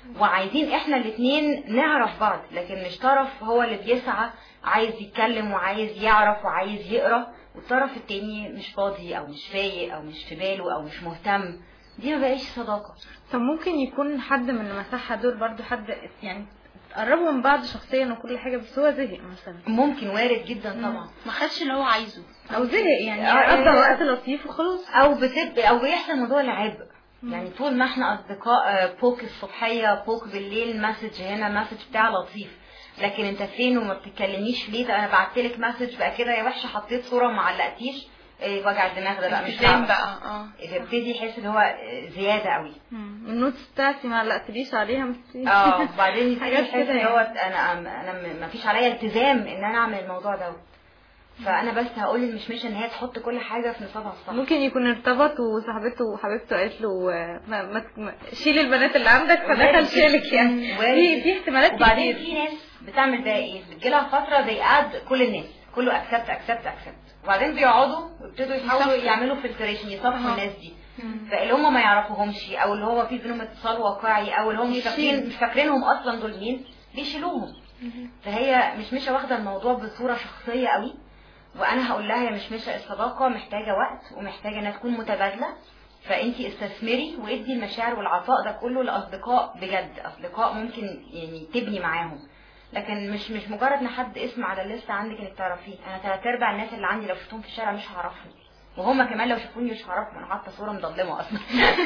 وعايزين احنا الاثنين نعرف بعض، لكن مش طرف هو اللي بيسعى عايز يتكلم وعايز يعرف وعايز يقرا والطرف التاني مش فاضي او مش فايق او مش في باله او مش مهتم. دي ما بقاش صداقه. طب ممكن يكون حد من المساحه دول برضو حد يعني قربوا من بعض شخصيا وكل حاجه بس هو زهق مثلا؟ ممكن، وارد جدا طبعا. ما خدش اللي هو عايزه او زهق يعني قضى وقت لطيف وخلاص، او بيحصل موضوع العبء. يعني طول ما احنا اصدقاء بوك الصبحيه بوك بالليل، مسج هنا مسج بتاع لطيف، لكن انت فين وما بتتكلميش ليه؟ ده انا بعتلك مسج بقى كده يا وحشه، حطيت صوره وما علقتيش، وجع الدماغ ده بقى مش فاهم بقى. يبتدي يحس ان هو زياده قوي. النوتس بتاعتي ما علقتليش عليها وبعدين يحس ان هو انا ما فيش عليا التزام ان انا اعمل الموضوع ده، فانا بس هقول للمشمشه ان هي تحط كل حاجه في نصابها الصح. ممكن يكون ارتبط وصاحبته وحبيبته قالت له شيل البنات اللي عندك فدخل شيلك يعني. في احتمالات كتير. وبعدين في ناس بتعمل بقى ايه؟ بتجيلها فتره بيقعد كل الناس كله اكسبت وبعدين بيقعدوا ويبتدوا يحاولوا يعملوا فلتريشن يصفوا الناس دي، فاللي هم ما يعرفوهمش او اللي هو في بينهم اتصال واقعي او اللي هم مش فاكرينهم اصلا دول مين، بيشيلوهم. فهي مش واخده الموضوع بصوره شخصيه قوي. وانا هقول لها يا مش الصداقه محتاجه وقت ومحتاجه انها تكون متبادله، فانتي استثمري وادي المشاعر والعطاء ده كله لاصدقاء بجد، اصدقاء ممكن يعني تبني معاهم، لكن مش مجرد ان حد اسم على الليسته عندك انك تعرفيه. انا 3/4 الناس اللي عندي لو شفتهم في الشارع مش هعرفهم، وهم كمان لو شافوني مش هعرفهم، انا حاطه صوره مضلمه اصلا.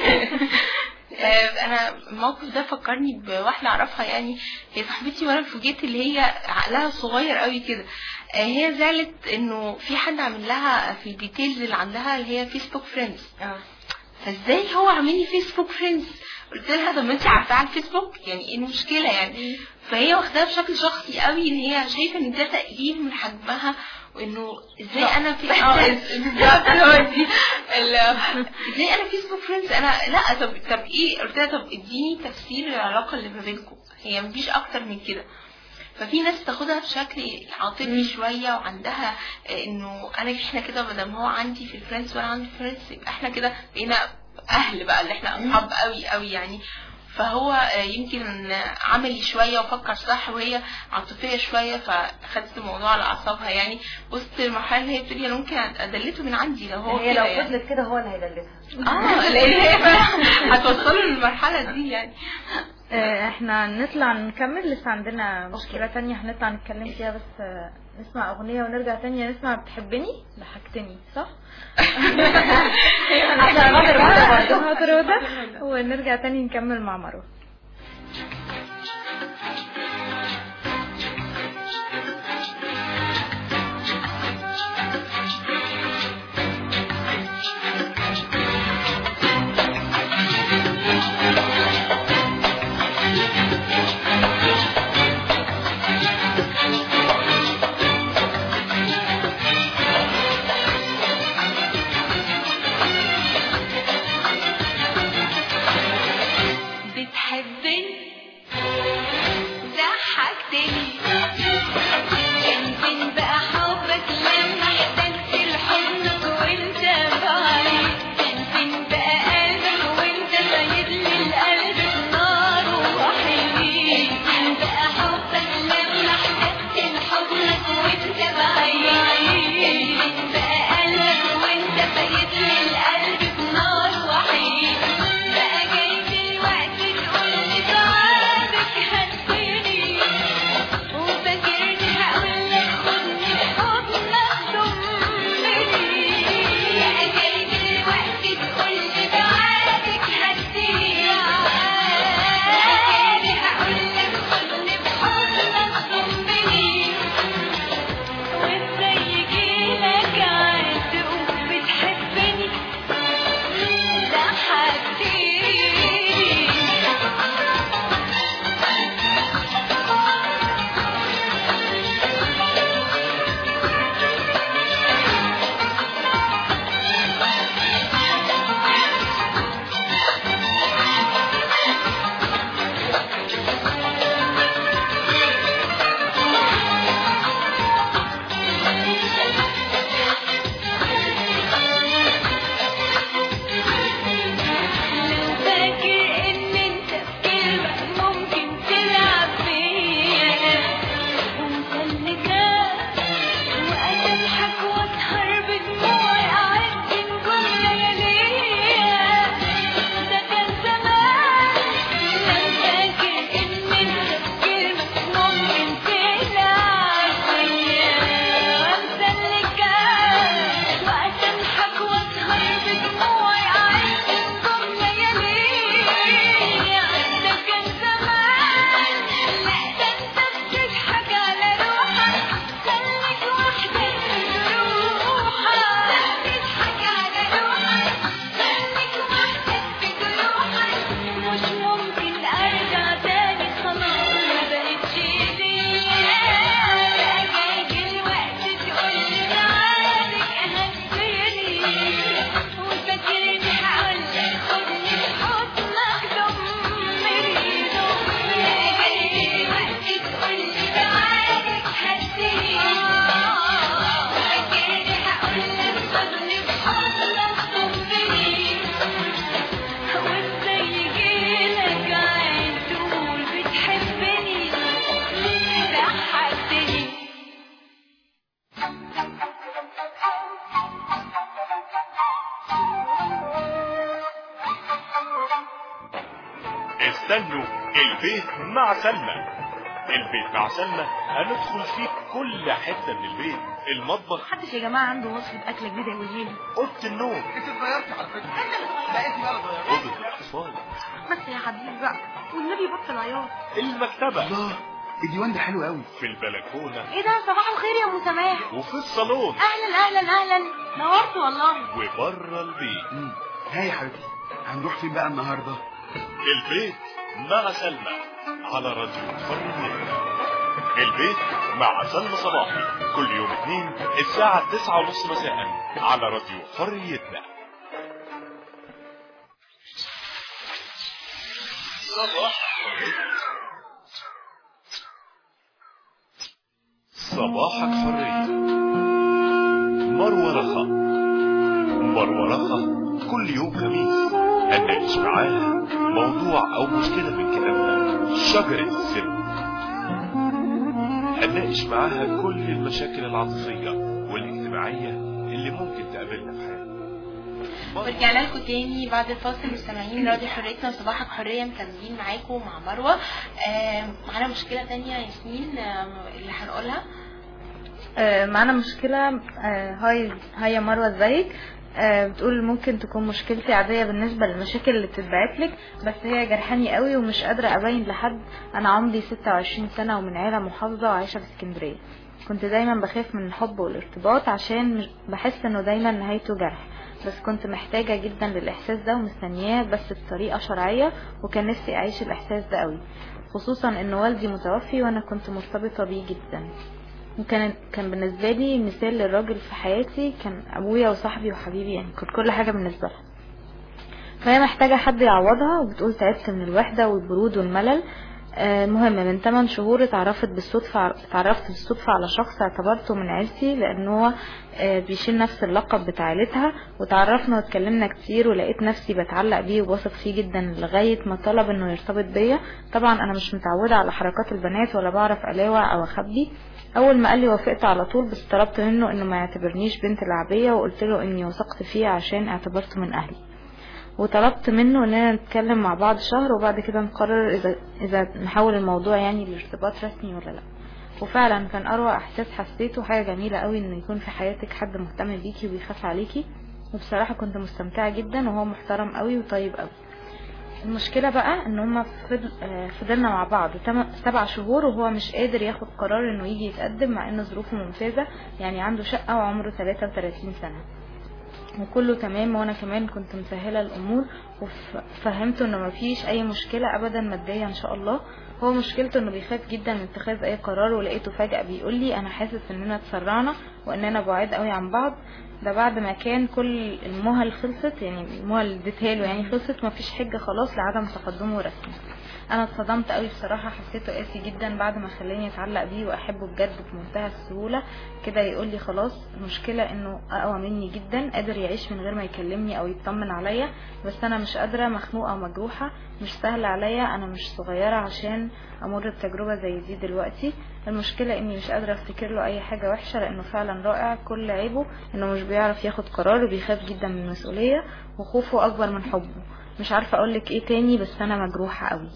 انا الموقف ده فكرني بواحده اعرفها، يعني هي صاحبتي وانا فوجئت اللي هي عقلها صغير قوي كده. هي زعلت انه في حد عامل لها في الديتيلز اللي عندها اللي هي فيسبوك فريندز. فازاي هو عامل لي فيسبوك فريندز؟ قلت لها طب ما انت عارفه على الفيسبوك، يعني ايه المشكله يعني؟ فهي واخداها بشكل شخصي قوي، ان هي شايفه ان ده تقليل من حجمها، وانه ازاي انا في ازاي انا فيسبوك فريندز انا لا. طب ايه؟ قلت لها طب اديني تفسير العلاقه اللي ما بينكم، هي مفيش اكتر من كده. ففي ناس تاخدها بشكل عاطفي شويه، وعندها انه احنا كده ما دام هو عندي في الفريندز وانا عندي في الفريندز يبقى احنا كده بقينا اهل بقى، اللي احنا اصحاب قوي قوي يعني. فهو يمكن عملي شويه وفكر صح، وهي عاطفيه شويه، فاخدت الموضوع على اعصابها يعني. وسط المرحله اللي هي بتقولي انا ممكن ادلته من عندي لو هو هي لو فضلت كده هو اللي هيدلتها. لان هي هتوصله للمرحله دي يعني. احنا نطلع نكمل، لسه عندنا مشكله تانية هنطلع نتكلم فيها، بس نسمع اغنيه ونرجع تانية نسمع بتحبني ضحكتني صح؟ ونرجع تاني نكمل مع مروه. بتحبني استنوا البيت مع سلمى. البيت مع سلمى هندخل فيه كل حته من البيت. المطبخ، محدش يا جماعه عنده وصفه اكله جديده يقولها لي. اوضه النوم، انت اتغيرتي على فكره. انت اللي بقيتي بقى اتغيرتي. اوضه الاطفال، بس يا حبيبي بقى والنبي بطل عياط. المكتبه، الله الديوان ده حلو قوي. في البلكونه. ايه ده؟ صباح الخير يا ام سماح. وفي الصالون. اهلا اهلا اهلا، نورت والله. وبره البيت. ها يا حبيبتي، هنروح فين بقى النهارده؟ البيت مع سلمى على راديو حريتنا. البيت مع سلمى صباحي كل يوم اثنين الساعة 9:30 مساء على راديو حريتنا. صباحك حرية. مروة رخا. مروة رخا كل يوم خميس هنناقش معاها موضوع أو مشكلة من كتابنا شجرة السر. هنناقش معاها كل المشاكل العاطفية والاجتماعية اللي ممكن تقابلنا في حياتنا. ورجعنا لكم تاني بعد الفاصل. مستمعين راديو حريتنا وصباحك حرية مكملين معاكم مع مروة. معانا مشكلة تانية ياسمين اللي هنقولها. معانا مشكلة. هاي يا مروة، ازيك؟ بتقول ممكن تكون مشكلتي عادية بالنسبة للمشاكل اللي بتتبعت لك، بس هي جرحاني قوي ومش قادرة ابين لحد. انا عمري 26 سنة ومن عيلة محافظة وعايشة في اسكندرية. كنت دايما بخاف من الحب والارتباط عشان بحس انه دايما نهايته جرح، بس كنت محتاجة جدا للاحساس ده ومستنياه بس بطريقة شرعية، وكان نفسي اعيش الاحساس ده قوي، خصوصا ان والدي متوفي وانا كنت مرتبطة بيه جدا، وكان بالنسبة لي مثال للراجل في حياتي. كان ابويا وصاحبي وحبيبي، يعني كنت كل حاجة بالنسبة لها. فهي محتاجة حد يعوضها، وبتقول تعبت من الوحدة والبرود والملل. مهم من 8 شهور اتعرفت بالصدفة على شخص اعتبرته من عيلتي، لانه بيشيل نفس اللقب بتاع عيلتها، وتعرفنا واتكلمنا كتير، ولقيت نفسي بتعلق بيه وبثق فيه جدا لغاية ما طلب انه يرتبط بيا. طبعا انا مش متعودة على حركات البنات ولا بعرف الاوع او اخبي. اول ما قال لي وافقت على طول، بس طلبت منه انه ما يعتبرنيش بنت لعبية، وقلت له اني وثقت فيه عشان اعتبرته من اهلي، وطلبت منه اننا نتكلم مع بعض شهر وبعد كده نقرر اذا نحول الموضوع يعني لارتباط رسمي ولا لا. وفعلا كان اروع احساس حسيته. حاجة جميلة قوي ان يكون في حياتك حد مهتم بيكي وبيخاف عليكي، وبصراحة كنت مستمتعة جدا، وهو محترم قوي وطيب قوي. المشكلة بقى ان هما فضلنا مع بعض 7 شهور وهو مش قادر ياخد قرار انه يجي يتقدم، مع ان ظروفه ممتازة، يعني عنده شقة وعمره 33 سنة وكله تمام، وانا كمان كنت مسهلة الامور وفهمته انه مفيش اي مشكلة ابدا مادية ان شاء الله. هو مشكلته انه بيخاف جدا من اتخاذ اي قرار، ولقيته فجأة بيقول لي انا حاسس اننا اتسرعنا واننا بعاد قوي عن بعض. ده بعد ما كان كل المهل خلصت، يعني المهل اللي اديتها له يعني خلصت، مفيش حجة خلاص لعدم تقدمه رسمي. انا اتصدمت قوي بصراحة، حسيته قاسي جدا بعد ما خلاني اتعلق بيه واحبه بجد بمنتهى السهولة كده. يقول لي خلاص، المشكلة انه اقوى مني جدا، قادر يعيش من غير ما يكلمني او يطمن عليا، بس انا مش قادرة، مخنوقة ومجروحة، مش سهل عليا، انا مش صغيرة عشان امر بتجربة زي دي دلوقتي. المشكلة اني مش قادرة افتكر له اي حاجة وحشة، لانه فعلا رائع. كل عيبه انه مش بيعرف ياخد قرار وبيخاف جدا من المسؤولية، وخوفه اكبر من حبه. مش عارفة اقولك ايه تاني، بس انا مجروحة قوي.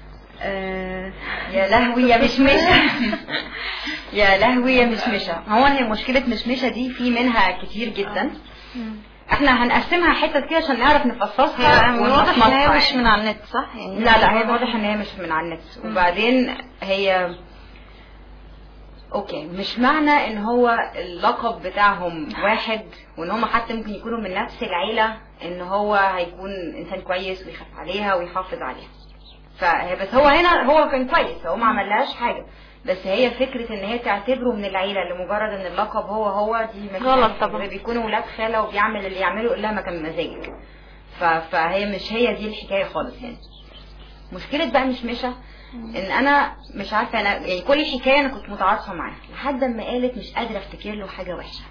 يا لهوي يا مشمشة. يا لهوي يا مشمشة. هو هي مشكلة مشمشة دي في منها كتير جدا. احنا هنقسمها حتت كده عشان نعرف نفصصها. واضح ان هي مش من على النت، صح؟ يعني لا هي واضح ان هي مش من على النت. وبعدين هي اوكي، مش معنى ان هو اللقب بتاعهم واحد وان هم حتى ممكن يكونوا من نفس العيلة ان هو هيكون انسان كويس ويخاف عليها ويحافظ عليها. فهي بس هو هنا هو كان كويس، هو ما عملهاش حاجة، بس هي فكرة ان هي تعتبره من العيلة لمجرد ان اللقب هو دي غلط طبعا. بيكونوا ولاد خالة وبيعمل اللي يعمله يقول لها ما كان مزاجك. فهي مش هي دي الحكاية خالص. يعني مشكلة بقى مشمشة ان انا مش عارفة، انا يعني كل حكاية انا كنت متعاطفة معاها لحد ما قالت مش قادرة افتكر له حاجة وحشة.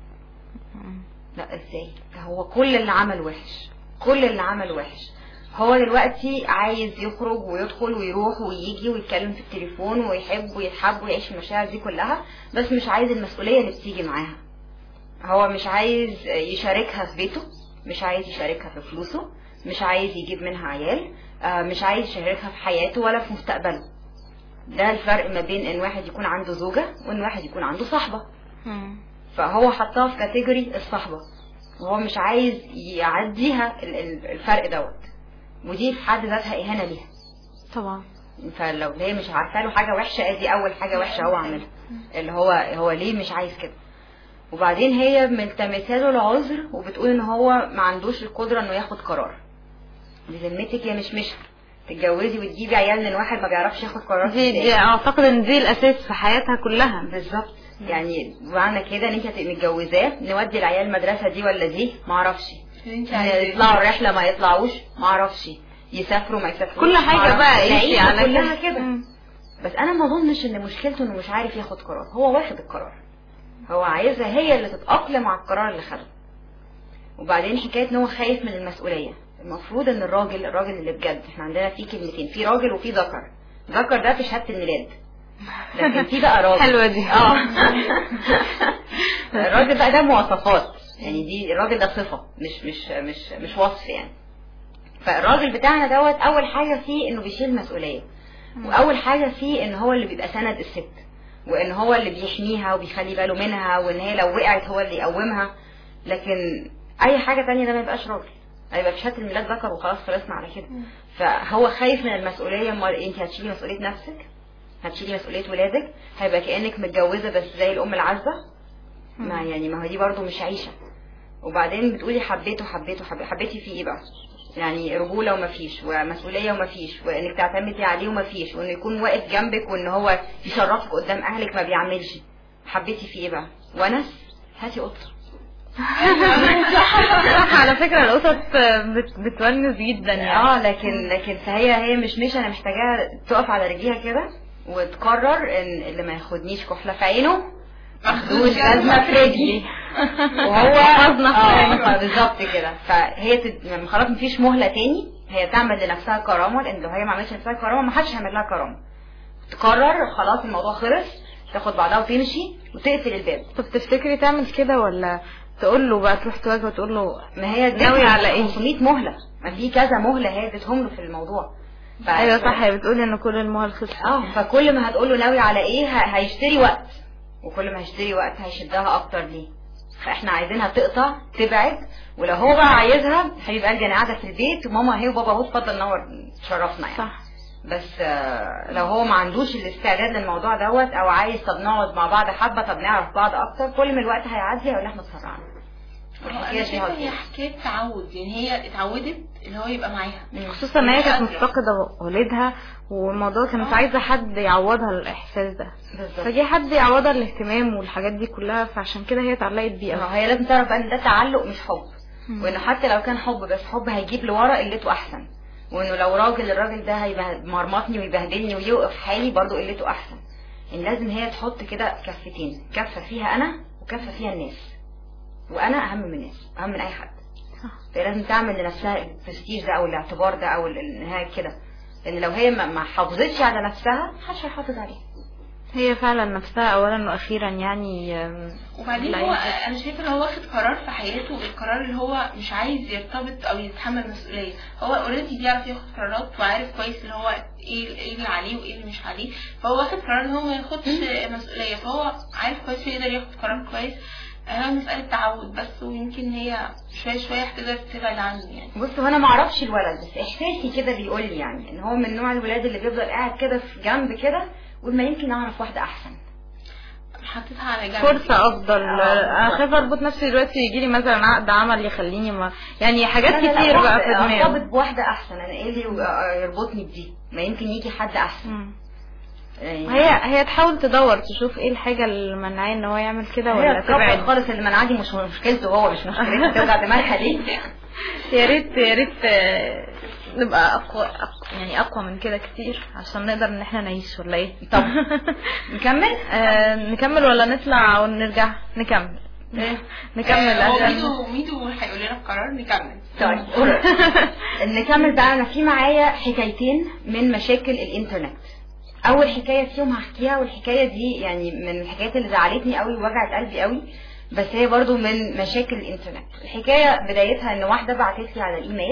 لا ازاي؟ هو كل اللي عمل وحش. هو دلوقتي عايز يخرج ويدخل ويروح ويجي ويتكلم في التليفون ويحب ويتحب ويعيش المشاعر دي كلها، بس مش عايز المسؤولية اللي بتيجي معاها. هو مش عايز يشاركها في بيته، مش عايز يشاركها في فلوسه، مش عايز يجيب منها عيال، مش عايز يشاركها في حياته ولا في مستقبله. ده الفرق ما بين ان واحد يكون عنده زوجة وان واحد يكون عنده صاحبة. فهو حطها في كاتيجوري الصحبة وهو مش عايز يعديها الفرق دوت، ودي في حد ذاتها اهانة ليها طبعا. فلو هي مش عارفه له حاجه وحشه، ادي اول حاجه وحشه هو عاملها، اللي هو ليه مش عايز كده. وبعدين هي ملتمسه له العذر وبتقول ان هو ما عندوش القدره انه ياخد قرار. بذمتك يا مش تتجوزي وتجيبي عيال من واحد ما بيعرفش ياخد قرار؟ دي اعتقد ان دي الاساس في حياتها كلها. بالظبط. يعني معنى كده ان انت هتبقي متجوزاه، نودي العيال المدرسه دي ولا دي ما اعرفش، يطلعوا الرحله ما يطلعوش ما اعرفش، يسافروا ما يسافروش، كل حاجه بقى ايه على كلها كده. بس انا ما اظنش ان مشكلته انه مش عارف ياخد قرار، هو واخد القرار، هو عايزها هي اللي تتأقلم على القرار اللي خده. وبعدين حكايه ان هو خايف من المسؤوليه. المفروض ان الراجل اللي بجد، احنا عندنا فيه كلمتين، في راجل وفي ذكر. ذكر ده في شهاده الميلاد، لكن في بقى راجل. حلوه دي. الراجل بقى ده مواصفات، يعني دي الراجل ده صفه مش وصف يعني. فالراجل بتاعنا دوت اول حاجه فيه انه بيشيل مسؤوليه، واول حاجه فيه ان هو اللي بيبقى سند الست، وان هو اللي بيحميها وبيخلي باله منها، وان هي لو وقعت هو اللي يقومها. لكن اي حاجه تانية ده ما يبقاش راجل، هيبقى في شهاده الميلاد ذكر وخلاص خلصنا على كده. فهو خايف من المسؤوليه. امال انت هتشيلي مسؤوليه نفسك؟ هتشيلي مسؤوليه ولادك؟ هيبقى كانك متجوزه بس زي الام العزه؟ ما يعني ما هو دي برضو مش عيشه. وبعدين بتقولي حبيتي فيه ايه بقى؟ يعني رجوله ومفيش، ومسؤوليه ومفيش، وانك تعتمدي عليه ومفيش، وانه يكون واقف جنبك، وان هو يشرفك قدام اهلك ما بيعملش. حبيتي فيه ايه بقى؟ ونس؟ هاتي قطه. على فكره القطط بتونس جدا يعني. لكن فهي مش انا محتاجاها تقف على رجليها كده وتقرر ان اللي ما ياخدنيش كحله في عينه مخدوش لازمه في رجلي، وهو بالظبط كده. فهي خلاص مفيش مهله تاني، هي تعمل لنفسها كرامه، لان لو هي ما عملتش لنفسها كرامه ما حدش هيعمل لها كرامه. تقرر خلاص الموضوع خلص، تاخد بعضها وتمشي وتقفل الباب. طب تفتكري تعمل كده ولا تقول له بقى تروح تواجه وتقول له ما هي ناوي على ايه؟ 500 مهله، ما في كذا مهله هي ادتهم له في الموضوع. ايوه صح، هي بتقول ان كل المهل خلصت. فكل ما هتقول له ناوي على ايه هيشتري وقت، وكل ما هيشتري وقت هيشدها اكتر ليه. فاحنا عايزينها تقطع تبعد، ولو هو بقى عايزها حبيب قلبي انا قاعده في البيت وماما هي وبابا اهو اتفضل نور تشرفنا يعني. صح. بس لو هو ما عندوش الاستعداد للموضوع دوت، او عايز طب نقعد مع بعض حبه، طب نعرف بعض اكتر، كل ما الوقت هيعدي هيقول احنا اتسرعنا. هي حكايه تعود، يعني هي اتعودت ان هو يبقى معاها، خصوصا ان هي كانت مفتقده والدها، والموضوع كانت عايزه حد يعوضها الاحساس ده. فجي حد يعوضها الاهتمام والحاجات دي كلها، فعشان كده هي اتعلقت بيه. هي لازم تعرف ان ده تعلق مش حب، وانه حتى لو كان حب بس حب هيجيب لورا قلته احسن، وانه لو الراجل ده هيمرمطني ويبهدلني ويوقف حالي برضو قلته احسن. ان لازم هي تحط كده كفتين، كفه فيها انا وكفه فيها الناس، وانا اهم من الناس، اهم من اي حد. فلازم تعمل لنفسها البرستيج ده او الاعتبار ده او النهايه كده، لان لو هي ما حافظتش على نفسها محدش هيحافظ عليها. هي فعلا نفسها اولا واخيرا يعني. وبعدين هو انا شايفه ان هو واخد قرار في حياته، القرار اللي هو مش عايز يرتبط او يتحمل مسؤوليه. هو اوريدي بيعرف ياخد قرارات وعارف كويس اللي هو ايه اللي عليه وايه اللي مش عليه، فهو واخد قرار ان هو ما ياخدش مسؤوليه، فهو عارف كويس يقدر ياخد قرار كويس. هي مسألة تعود بس، ويمكن هي شوية هتقدر تبعد عنه يعني. بص، هو انا معرفش الولد، بس احساسي كده بيقول لي يعني ان هو من نوع الولاد اللي بيفضل قاعد كده في جنب كده ويقول ما يمكن اعرف واحدة احسن، حطيتها على جنب فرصة افضل. اخاف اربط نفسي دلوقتي يجي لي مثلا عقد عمل يخليني ما يعني حاجات كتير بقى في دماغي. ارتبط بواحدة احسن، انا ايه اللي يربطني بدي؟ ما يمكن يجي حد احسن. هي تحاول تدور تشوف ايه الحاجه اللي منعاه ان هو يعمل كده، ولا تبعد خالص. اللي منعاه دي مش مشكلته هو، مش مشكلته توجع دماغها ليه. يا ريت نبقى اقوى اقوى من كده كتير عشان نقدر ان احنا نعيش، ولا ايه؟ طب نكمل نكمل ولا نطلع ونرجع نكمل؟ نكمل عشان ميدو هيقول لنا القرار. نكمل. طيب نكمل بقى. انا في معايا حكايتين من مشاكل الانترنت. اول حكايه فيهم هحكيها، والحكايه دي يعني من الحكايات اللي زعلتني قوي ووجعت قلبي قوي، بس هي برضو من مشاكل الانترنت. الحكايه بدايتها ان واحده بعتت لي على الايميل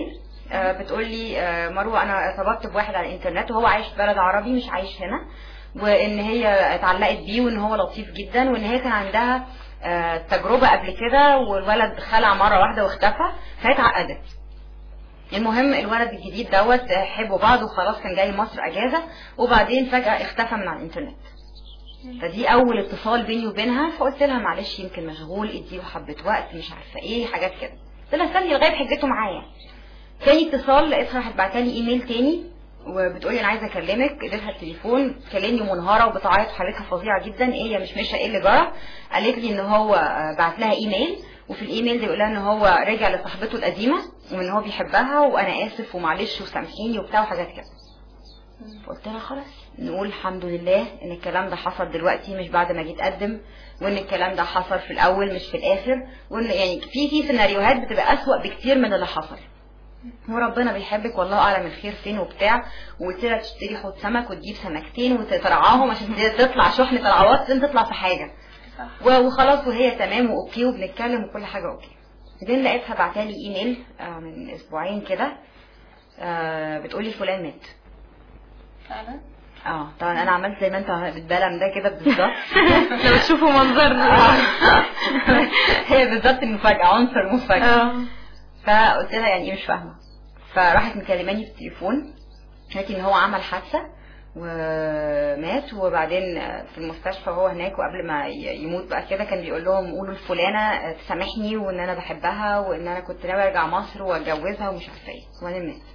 بتقولي مروه انا ارتبطت بواحد على الانترنت وهو عايش في بلد عربي مش عايش هنا، وان هي اتعلقت بيه وان هو لطيف جدا، وان هي كان عندها تجربه قبل كده والولد خلع مره واحده واختفى فهي اتعقدت. المهم الولد الجديد دوت حبوا بعض وخلاص كان جاي مصر اجازه، وبعدين فجاه اختفى من على الانترنت. فدي اول اتصال بيني وبينها، فقلت لها معلش يمكن مشغول اديله حبه وقت مش عارفه ايه حاجات كده. قلت لها استني لغايه حجته معايا. تاني اتصال لقيتها راحت بعتالي ايميل تاني وبتقولي انا عايزه اكلمك. اديتها التليفون كلمني منهاره وبتعيط حالتها فظيعه جدا. ايه مش ايه اللي جرى؟ قالت لي ان هو بعت لها ايميل وفي الايميل ده يقول لها ان هو رجع لصاحبته القديمه وان هو بيحبها وانا اسف ومعلش وسامحيني وبتاع وحاجات كده. قلت لها خلاص نقول الحمد لله ان الكلام ده حصل دلوقتي مش بعد ما جيت اقدم، وان الكلام ده حصل في الاول مش في الاخر، وان يعني في سيناريوهات بتبقى اسوأ بكتير من اللي حصل. وربنا بيحبك والله اعلم الخير فين وبتاع. وقلت لها تشتري حوض سمك وتجيب سمكتين وترعاهم عشان تطلع شحنه العواطف لازم تطلع في حاجه وخلاص، وهي تمام واوكي وبنتكلم وكل حاجه اوكي. بعدين لقيتها بعتالي ايميل من اسبوعين كده بتقولي فلان مات. فعلا؟ طبعا انا عملت زي ما انت بتبلم ده كده بالظبط. لو تشوفوا منظرنا هي بالظبط المفاجاه، عنصر مفاجاه. فقلت لها يعني ايه مش فاهمه. فراحت مكلماني في التليفون قالت ان هو عمل حادثه ومات، وبعدين في المستشفى وهو هناك، وقبل ما يموت بقى كده كان بيقول لهم قولوا لفلانه تسامحني وان انا بحبها وان انا كنت ناوي ارجع مصر واتجوزها ومش عارفه ايه، وبعدين مات.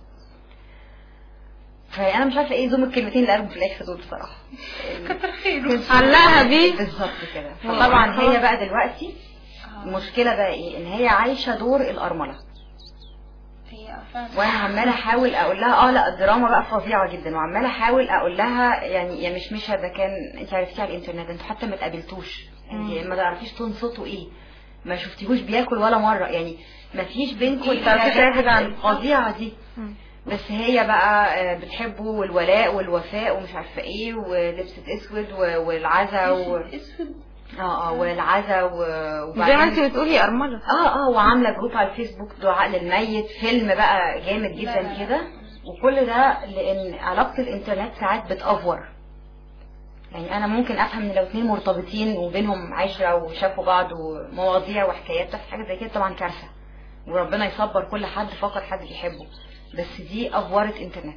فانا مش عارفه ايه زوم الكلمتين اللي قالوا في الاخر دول بصراحه. كتر خيره علقها بيه بالظبط كده. فطبعا هي بقى دلوقتي المشكله بقى ايه؟ ان هي عايشه دور الارمله. وانا عماله احاول اقول لها لا الدراما بقى فظيعه جدا، وعماله احاول اقول لها يعني يا مش ده كان انت عرفتيه على الانترنت، انتوا حتى ما اتقابلتوش، انت ما تعرفيش تون صوته ايه، ما شفتيهوش بياكل ولا مره، يعني ما فيش بينكم الفظيعه دي. بس هي بقى بتحبه والولاء والوفاء ومش عارفه ايه ولبست اسود والعزا والعزا زي ما انت بتقولي ارمله. وعامله جروب على الفيسبوك دعاء للميت، فيلم بقى جامد جدا كده. وكل ده لان علاقه الانترنت ساعات بتأفور. يعني انا ممكن افهم ان لو اتنين مرتبطين وبينهم عشره وشافوا بعض ومواضيع وحكايات حاجه زي كده طبعا كارثه، وربنا يصبر كل حد فقد حد بيحبه، بس دي افورت انترنت.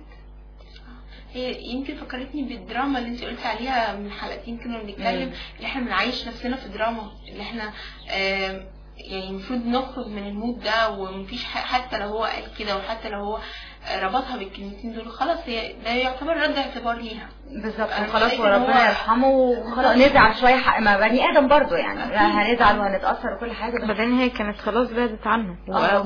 هي يمكن فكرتني بالدراما اللي انت قلت عليها من حلقتين كنا بنتكلم ان احنا بنعيش نفسنا في دراما، اللي احنا يعني المفروض نخرج من المود ده، ومفيش حتى لو هو قال كده وحتى لو هو ربطها بالكلمتين دول خلاص هي ده يعتبر رد اعتبار ليها بالظبط. وخلاص وربنا يرحمه وخلاص نزعل شويه حق ما بني ادم برضه يعني هنزعل وهنتاثر وكل حاجه. بعدين هي كانت خلاص بعدت عنه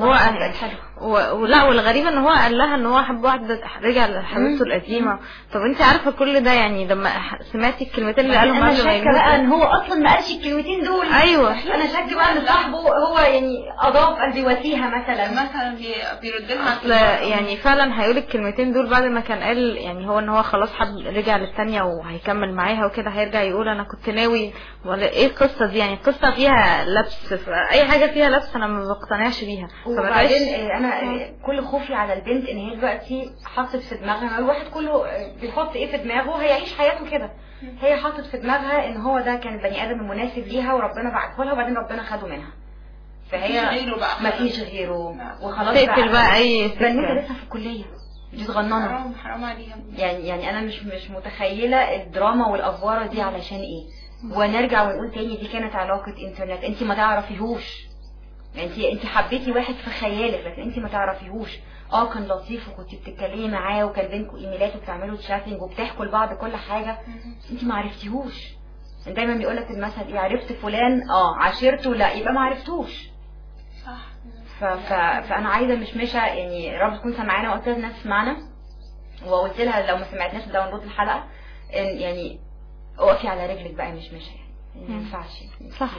وهو لا، والغريب ان هو قال لها ان هو حب واحده رجع لحبيبته القديمه. طب انت عارفه كل ده يعني لما سمعتي الكلمتين اللي قالهم قبل ما يموت بقى ان هو اصلا ما قالش الكلمتين دول. ايوه انا شاك بقى ان صاحبه هو يعني اضاف قلبي وسيها مثلا بيرد لها يعني فعلا هيقول الكلمتين دول بعد ما كان قال يعني هو ان هو خلاص حد رجع للتانية وهيكمل معاها وكده، هيرجع يقول انا كنت ناوي ولا ايه القصه دي؟ يعني القصه فيها لبس، اي حاجه فيها لبس انا ما بقتنعش بيها. وبعدين انا كل خوفي على البنت ان هي دلوقتي حطت في دماغها، الواحد كله بيحط ايه في دماغه هيعيش حياته كده. هي حطت في دماغها ان هو ده كان البني ادم المناسب ليها وربنا بعته لها وبعدين ربنا خده منها، فهي ما فيش غيره وخلاص تقتل بقى اي بنوته لسه في الكليه دي صغننه. حرام عليها يعني انا مش متخيله الدراما والافواره دي علشان ايه. ونرجع ونقول تاني دي كانت علاقه انترنت، انت ما تعرفيهوش، انت حبيتي واحد في خيالك لكن انت ما تعرفيهوش. كان لطيف وكنت بتتكلمي معاه وكان بينكم ايميلات وبتعملوا تشاتنج وبتحكوا لبعض كل حاجه، انت ما عرفتيهوش. دايما بيقول لك المثل ايه؟ عرفت فلان عاشرته لا يبقى ما عرفتوش. صح. فانا عايزه مشمشه يعني رب تكون سمعانا وقلت لها الناس تسمعنا، وقلت لها لو ما سمعتناش داونلود الحلقه يعني اقفي على رجلك بقى مشمشه يعني ما ينفعش. صح.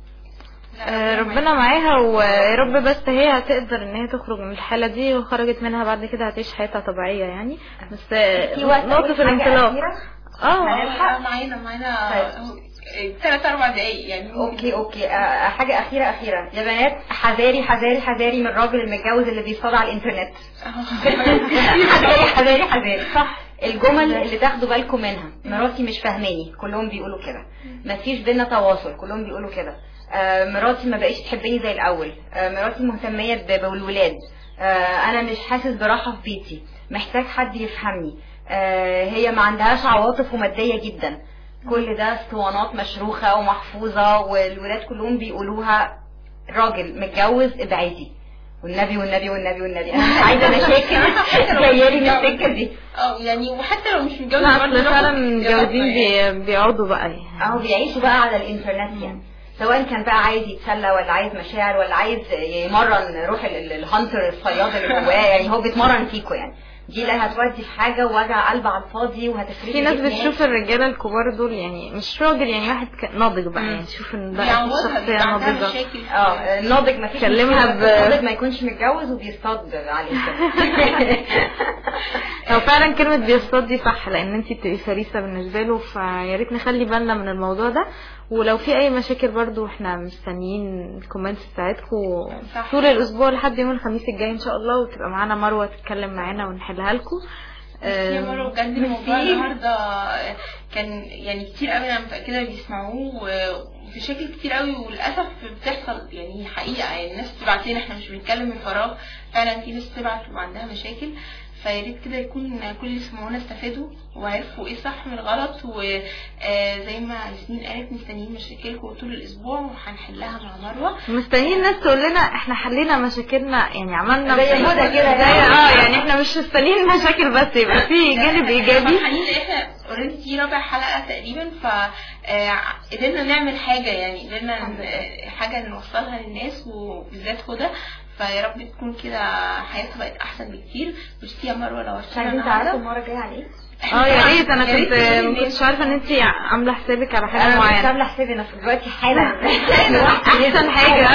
ربنا معاها ويا رب، بس هي هتقدر ان هي تخرج من الحاله دي، وخرجت منها بعد كده هتعيش حياتها طبيعيه يعني. بس نقطه الانطلاق معانا 3-4 دقايق يعني. اوكي حاجه اخيره يا بنات، حذاري حذاري حذاري من الراجل المتجوز اللي بيصطاد على الانترنت. حذاري صح. الجمل اللي تاخدوا بالكم منها، مراتي مش فاهماني، كلهم بيقولوا كده. مفيش بينا تواصل، كلهم بيقولوا كده. مراتي ما بقيش تحبني زي الاول. مراتي مهتميه بالولاد. انا مش حاسس براحه في بيتي، محتاج حد يفهمني. هي ما عندهاش عواطف وماديه جدا. كل ده اسطوانات مشروخه ومحفوظه، والولاد كلهم بيقولوها. راجل متجوز ابعدي، والنبي والنبي والنبي والنبي. انا مش عايزه مشاكل جايه لي من السكه دي. يعني وحتى لو مش متجوز برضه فعلا متجوزين بيقعدوا بقى يعني بيعيشوا بقى على الانترنت يعني. سواء كان بقى عايز يتسلى ولا عايز مشاعر ولا عايز يمرن روح الهانتر الصياد اللي جواه، يعني هو بيتمرن فيكوا يعني. دي لا هتودي في حاجه ووجع قلب على الفاضي وهتفرق. في ناس بتشوف الرجاله الكبار دول يعني مش راجل، يعني واحد ناضج بقى يعني تشوف ان ده شخصيه ناضجه. الناضج ما فيش كلمها الناضج ما يكونش متجوز وبيصطاد على الانترنت. هو فعلا كلمه بيصطاد دي صح، لان انت بتبقي فريسه بالنسبه له، فيا ريت نخلي بالنا من الموضوع ده. ولو في اي مشاكل برضو احنا مستنيين الكومنتس بتاعتكم طول الاسبوع لحد يوم الخميس الجاي ان شاء الله، وتبقى معانا مروه تتكلم معانا ونحلها لكم. يا مروه بجد الموضوع النهارده كان يعني كتير قوي، انا متاكده بيسمعوه بشكل كتير قوي، وللاسف بتحصل يعني حقيقه. يعني الناس بتبعت لنا، احنا مش بنتكلم من فراغ، فعلا في ناس بتبعت وعندها مشاكل. فياريت كده يكون كل اللي سمعونا استفادوا وعرفوا ايه صح من الغلط. وزي ما ياسمين قالت مستنيين مشاكلكم طول الاسبوع وهنحلها مع مروه. مستنيين الناس تقول لنا احنا حلينا مشاكلنا، يعني عملنا زي هدى كده يعني احنا مش مستنيين مشاكل بس، يبقى في جانب ايجابي. فرحانين احنا اوريدي في رابع حلقه تقريبا، فقدرنا نعمل حاجه، يعني قدرنا حاجه نوصلها للناس وبالذات هدى. فيا رب تكون كده حياتها بقت احسن بكتير. ميرسي يا مروه لو عايزين تعرفوا المره الجايه على ايه. يا ريت. انا كنتش عارفه ان انت عامله حسابك على حاجه معينه. انا عامله حسابي انا دلوقتي حالا احسن حاجه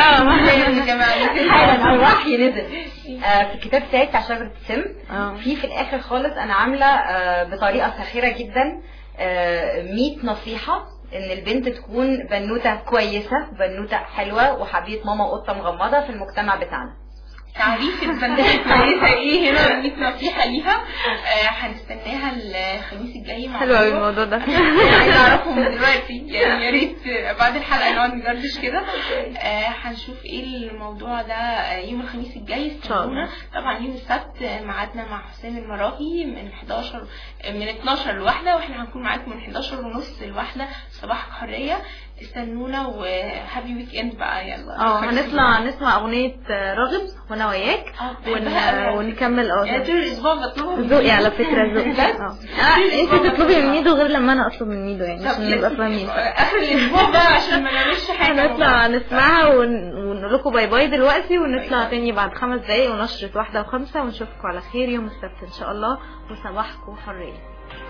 حالا الوحي نزل في الكتاب بتاعي بتاع شجره السم. في الاخر خالص انا عامله بطريقه ساخره جدا 100 نصيحه ان البنت تكون بنوته كويسه، بنوته حلوه وحبيبه ماما وقطه مغمضه في المجتمع بتاعنا. تعريف البنوته الكويسه ايه هنا 100 نصيحه ليها. هنستناها الخميس الجاي مع حلو قوي الموضوع ده. عايزه اعرفه من دلوقتي يعني، يا ريت بعد الحلقه نقعد نجردش كده. هنشوف ايه الموضوع ده يوم الخميس الجاي. استنونا. طبعا يوم السبت ميعادنا مع حسين المراغي من 12 لواحدة، واحنا هنكون معاكم من 11:30 لواحدة. صباحك حريه. استنونا وهابي ويك اند بقى. يلا هنطلع نسمع اغنيه راغب وانا وياك ونكمل. يعني طول الاسبوع بطلبها ذوقي على فكره، ذوقي. انت تطلبي من ميدو غير لما انا اطلب من ميدو، يعني عشان نبقى فاهمين. اخر الاسبوع بقى عشان ما نعملش حاجه. هنطلع نسمعها ونقول لكم باي باي دلوقتي، ونطلع تاني بعد 5 دقايق ونشرة 1:05، ونشوفكم على خير يوم السبت ان شاء الله. وصباحكم حريه.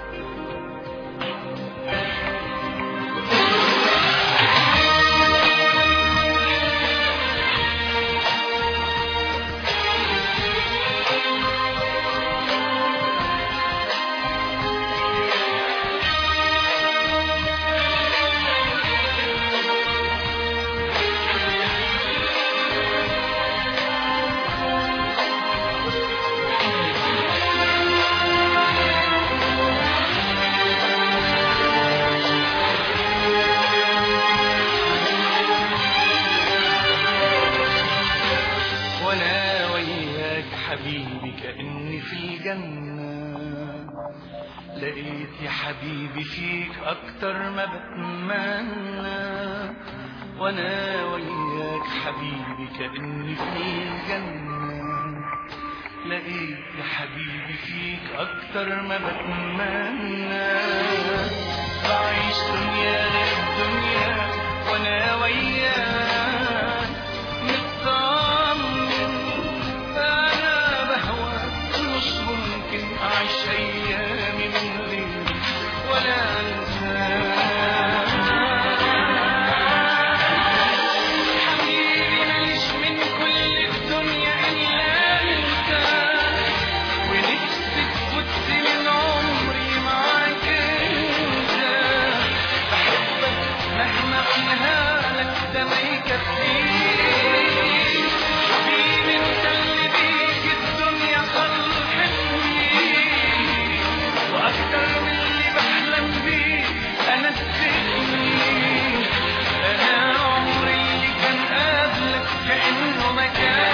لقيت يا حبيبي فيك أكتر ما بتمنى، وأنا وياك حبيبي كأني في الجنة. لقيت يا حبيبي فيك أكتر ما بتمنى، بعيش دنيا غير الدنيا وأنا وياك مطمن. أنا بهواك مش ممكن أعيش أيامي من غيرك ولا أنساك. حبيبي ماليش من كل الدنيا إلا أنت، ونفسي تفوت من عمري معاك أنت. بحبك أقولها لك ده ما يكفيش حبيبي انت اللي بيك الدنيا صلحتني وأكتر من اللي بحلم بيه أنا اديتني أنا عمري اللي كان قبلك كأنه ما كان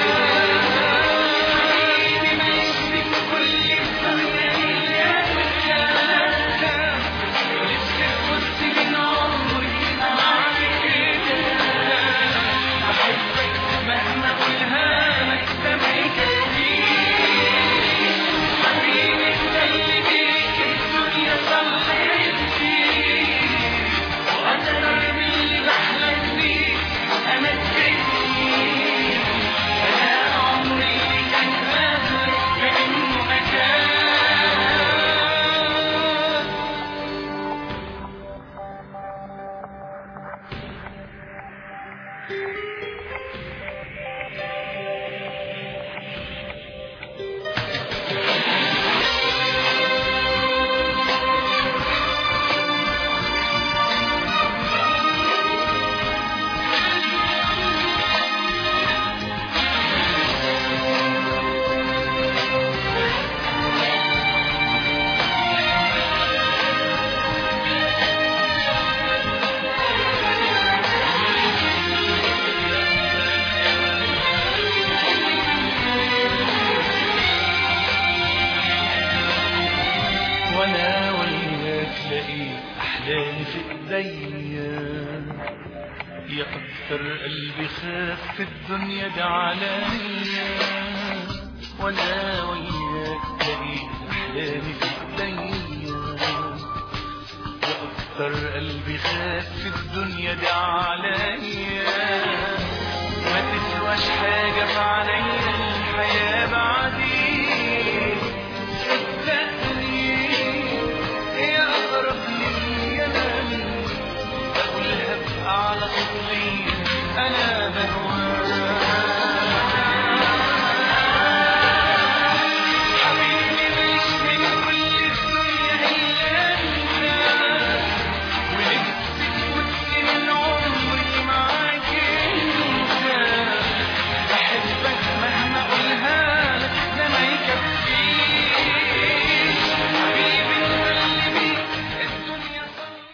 قلبي خاف في الدنيا ده عليا وانا وياك لقيت احلامي في ايديا واكتر قلبي خاف في الدنيا ده عليا ما تسواش حاجه في عينيا الحياه بعدين صدقني هي اقرب لي انا بقولها بأعلى صوت أنا